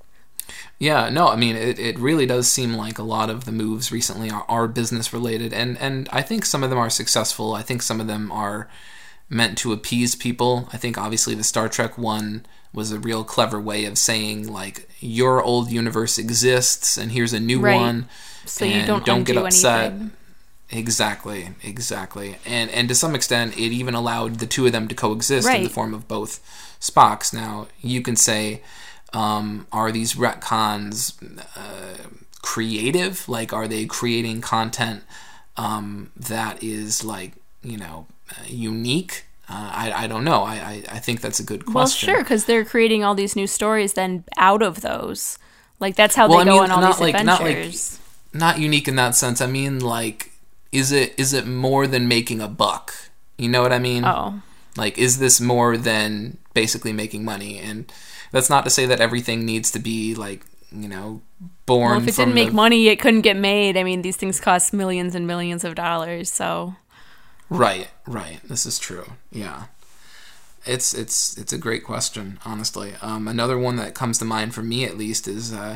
yeah, no, I mean, it, it really does seem like a lot of the moves recently are, are business related, and, and I think some of them are successful. I think some of them are meant to appease people. I think obviously the Star Trek one was a real clever way of saying, like, your old universe exists and here's a new right. one. So and you don't, don't get upset. Anything. Exactly, exactly. And and to some extent, it even allowed the two of them to coexist right. in the form of both Spocks. Now, you can say, um, are these retcons uh, creative? Like, are they creating content um, that is, like, you know, uh, unique? Uh, I, I don't know. I, I, I think that's a good question. Well, sure, because they're creating all these new stories then out of those. Like, that's how well, they I go mean, on all not these like, adventures. Not, like, not unique in that sense. I mean, like, is it is it more than making a buck? You know what I mean? Oh. Like, is this more than basically making money? And that's not to say that everything needs to be, like, you know, born Well, if it from didn't make the... money, it couldn't get made. I mean, these things cost millions and millions of dollars, so... Right, right. This is true. Yeah. It's it's it's a great question, honestly. Um, another one that comes to mind for me, at least, is uh,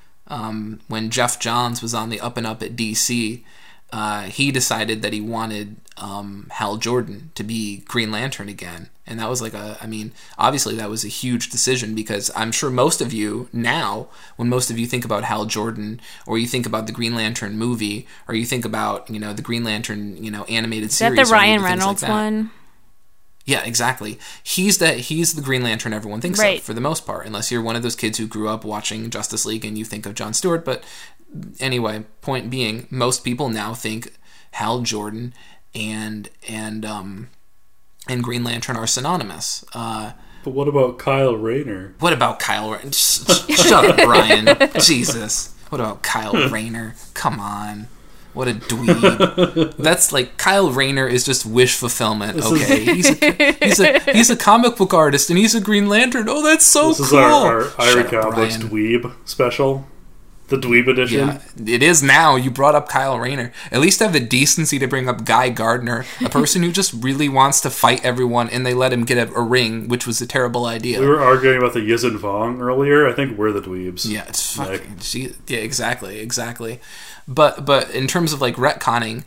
um, when Jeff Johns was on the up and up at D C, uh, he decided that he wanted um, Hal Jordan to be Green Lantern again. And that was like a, I mean, obviously that was a huge decision, because I'm sure most of you now, when most of you think about Hal Jordan, or you think about the Green Lantern movie, or you think about, you know, the Green Lantern, you know, animated Is series. that the or Ryan things Reynolds like that. one? Yeah, exactly. He's the he's the Green Lantern everyone thinks right. of, for the most part, unless you're one of those kids who grew up watching Justice League and you think of Jon Stewart. But anyway, point being, most people now think Hal Jordan and and um and Green Lantern are synonymous. Uh, but what about Kyle Rayner? What about Kyle Rayner? Shut up, Brian. Jesus. What about Kyle Rayner? Come on. What a dweeb. That's like, Kyle Rayner is just wish fulfillment, okay? He's a, he's a he's a comic book artist and he's a Green Lantern. Oh, that's so this cool. This is our, our Shut Ira up, Comics Brian. Dweeb special. The Dweeb edition. Yeah, it is now. You brought up Kyle Rayner. At least have the decency to bring up Guy Gardner, a person who just really wants to fight everyone, and they let him get a, a ring, which was a terrible idea. We were arguing about the Yizin Vong earlier. I think we're the dweebs. Yeah, it's fucking... She, yeah, exactly, exactly. But but in terms of, like, retconning,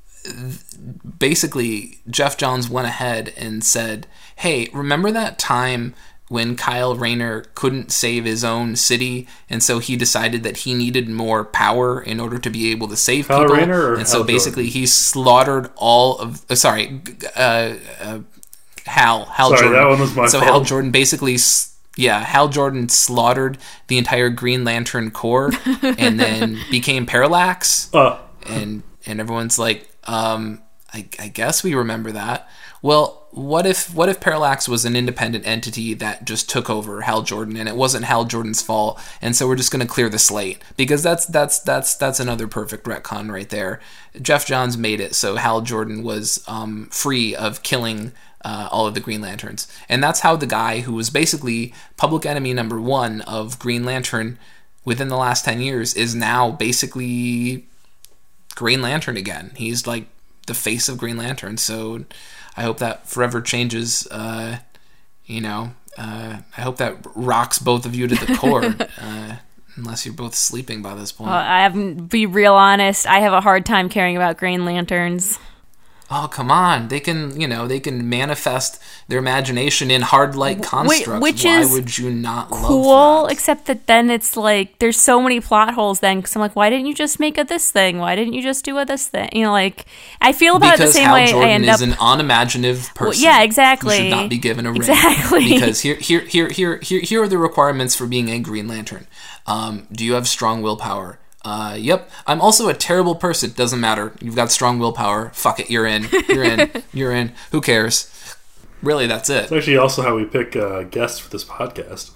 basically, Jeff Johns went ahead and said, hey, remember that time when Kyle Rayner couldn't save his own city, and so he decided that he needed more power in order to be able to save Kyle people? Rayner or and so Hal basically Jordan? he slaughtered all of... Uh, sorry, uh, uh, Hal. Hal Sorry, Jordan. that one was my so fault. Hal Jordan basically... Yeah, Hal Jordan slaughtered the entire Green Lantern Corps and then became Parallax. Uh. And and everyone's like, um, I, I guess we remember that. Well, what if what if Parallax was an independent entity that just took over Hal Jordan, and it wasn't Hal Jordan's fault, and so we're just going to clear the slate? Because that's that's that's that's another perfect retcon right there. Jeff Johns made it so Hal Jordan was um, free of killing Uh, all of the Green Lanterns. And that's how the guy who was basically public enemy number one of Green Lantern within the last ten years is now basically Green Lantern again. He's like the face of Green Lantern. So I hope that forever changes, uh, you know, uh, I hope that rocks both of you to the core. uh, unless you're both sleeping by this point. Well, I have to be real honest. I have a hard time caring about Green Lanterns. Oh, come on. They can, you know, they can manifest their imagination in hard light constructs. Which Why is would you not love cool, that? except that then it's like, there's so many plot holes then, because I'm like, why didn't you just make a this thing? Why didn't you just do a this thing? You know, like, I feel about because it the same Hal way Jordan I end is up... an unimaginative person. Well, yeah, exactly. Who should not be given a ring. Exactly. Because here, here, here, here, here, here are the requirements for being a Green Lantern. Um, do you have strong willpower? Uh, yep. I'm also a terrible person. Doesn't matter. You've got strong willpower. Fuck it. You're in. You're in. You're in. Who cares? Really, that's it. It's actually also how we pick uh, guests for this podcast.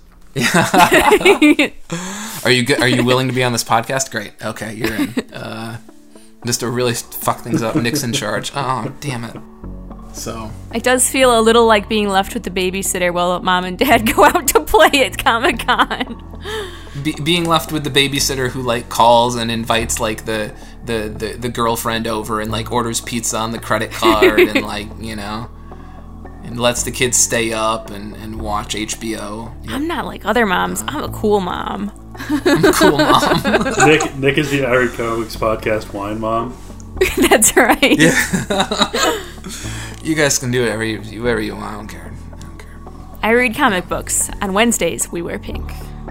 Are you good? Are you willing to be on this podcast? Great. Okay, you're in. Uh, just to really fuck things up, Nick's in charge. Oh, damn it. So It does feel a little like being left with the babysitter while mom and dad go out to play at Comic-Con. Be- being left with the babysitter who like calls and invites like the, the, the, the girlfriend over and like orders pizza on the credit card and like, you know, and lets the kids stay up and, and watch H B O. I'm not like other moms. I'm a cool mom. I'm a cool mom. Nick Nick is the Irie Comics podcast wine mom. That's right. Yeah. You guys can do whatever you, whatever you want. I don't care. I don't care. I read comic books. On Wednesdays, we wear pink.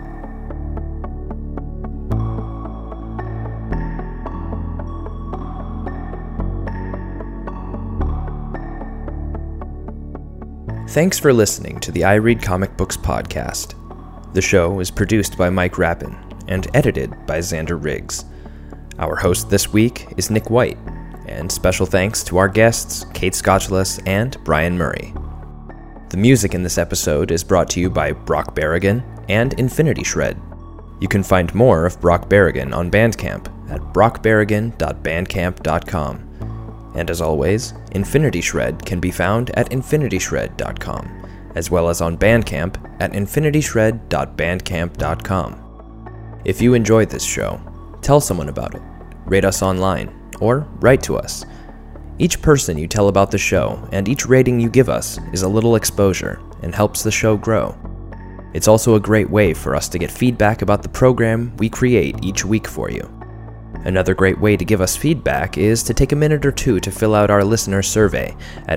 Thanks for listening to the I Read Comic Books podcast. The show is produced by Mike Rappin and edited by Xander Riggs. Our host this week is Nick White, and special thanks to our guests Kate Scotchless and Brian Murray. The music in this episode is brought to you by Brock Berrigan and Infinity Shred. You can find more of Brock Berrigan on Bandcamp at brock berrigan dot bandcamp dot com. And as always, Infinity Shred can be found at infinity shred dot com, as well as on Bandcamp at infinity shred dot bandcamp dot com. If you enjoyed this show, tell someone about it, rate us online, or write to us. Each person you tell about the show and each rating you give us is a little exposure and helps the show grow. It's also a great way for us to get feedback about the program we create each week for you. Another great way to give us feedback is to take a minute or two to fill out our listener survey at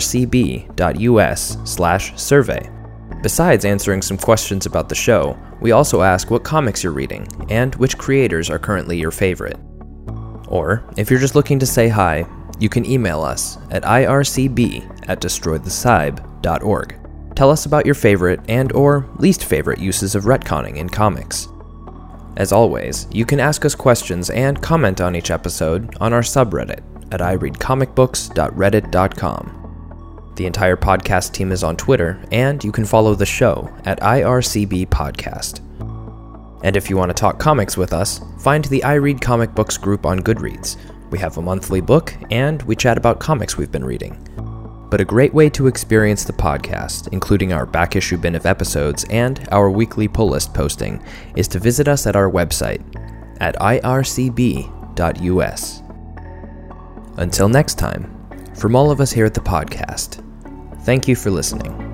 ircb.us slash survey. Besides answering some questions about the show, we also ask what comics you're reading and which creators are currently your favorite. Or, if you're just looking to say hi, you can email us at ircb at destroy the cybe dot org. Tell us about your favorite and or least favorite uses of retconning in comics. As always, you can ask us questions and comment on each episode on our subreddit at i read comic books dot reddit dot com. The entire podcast team is on Twitter, and you can follow the show at I R C B Podcast. And if you want to talk comics with us, find the I Read Comic Books group on Goodreads. We have a monthly book, and we chat about comics we've been reading. But a great way to experience the podcast, including our back issue bin of episodes and our weekly pull list posting, is to visit us at our website at I R C B dot U S. Until next time, from all of us here at the podcast, thank you for listening.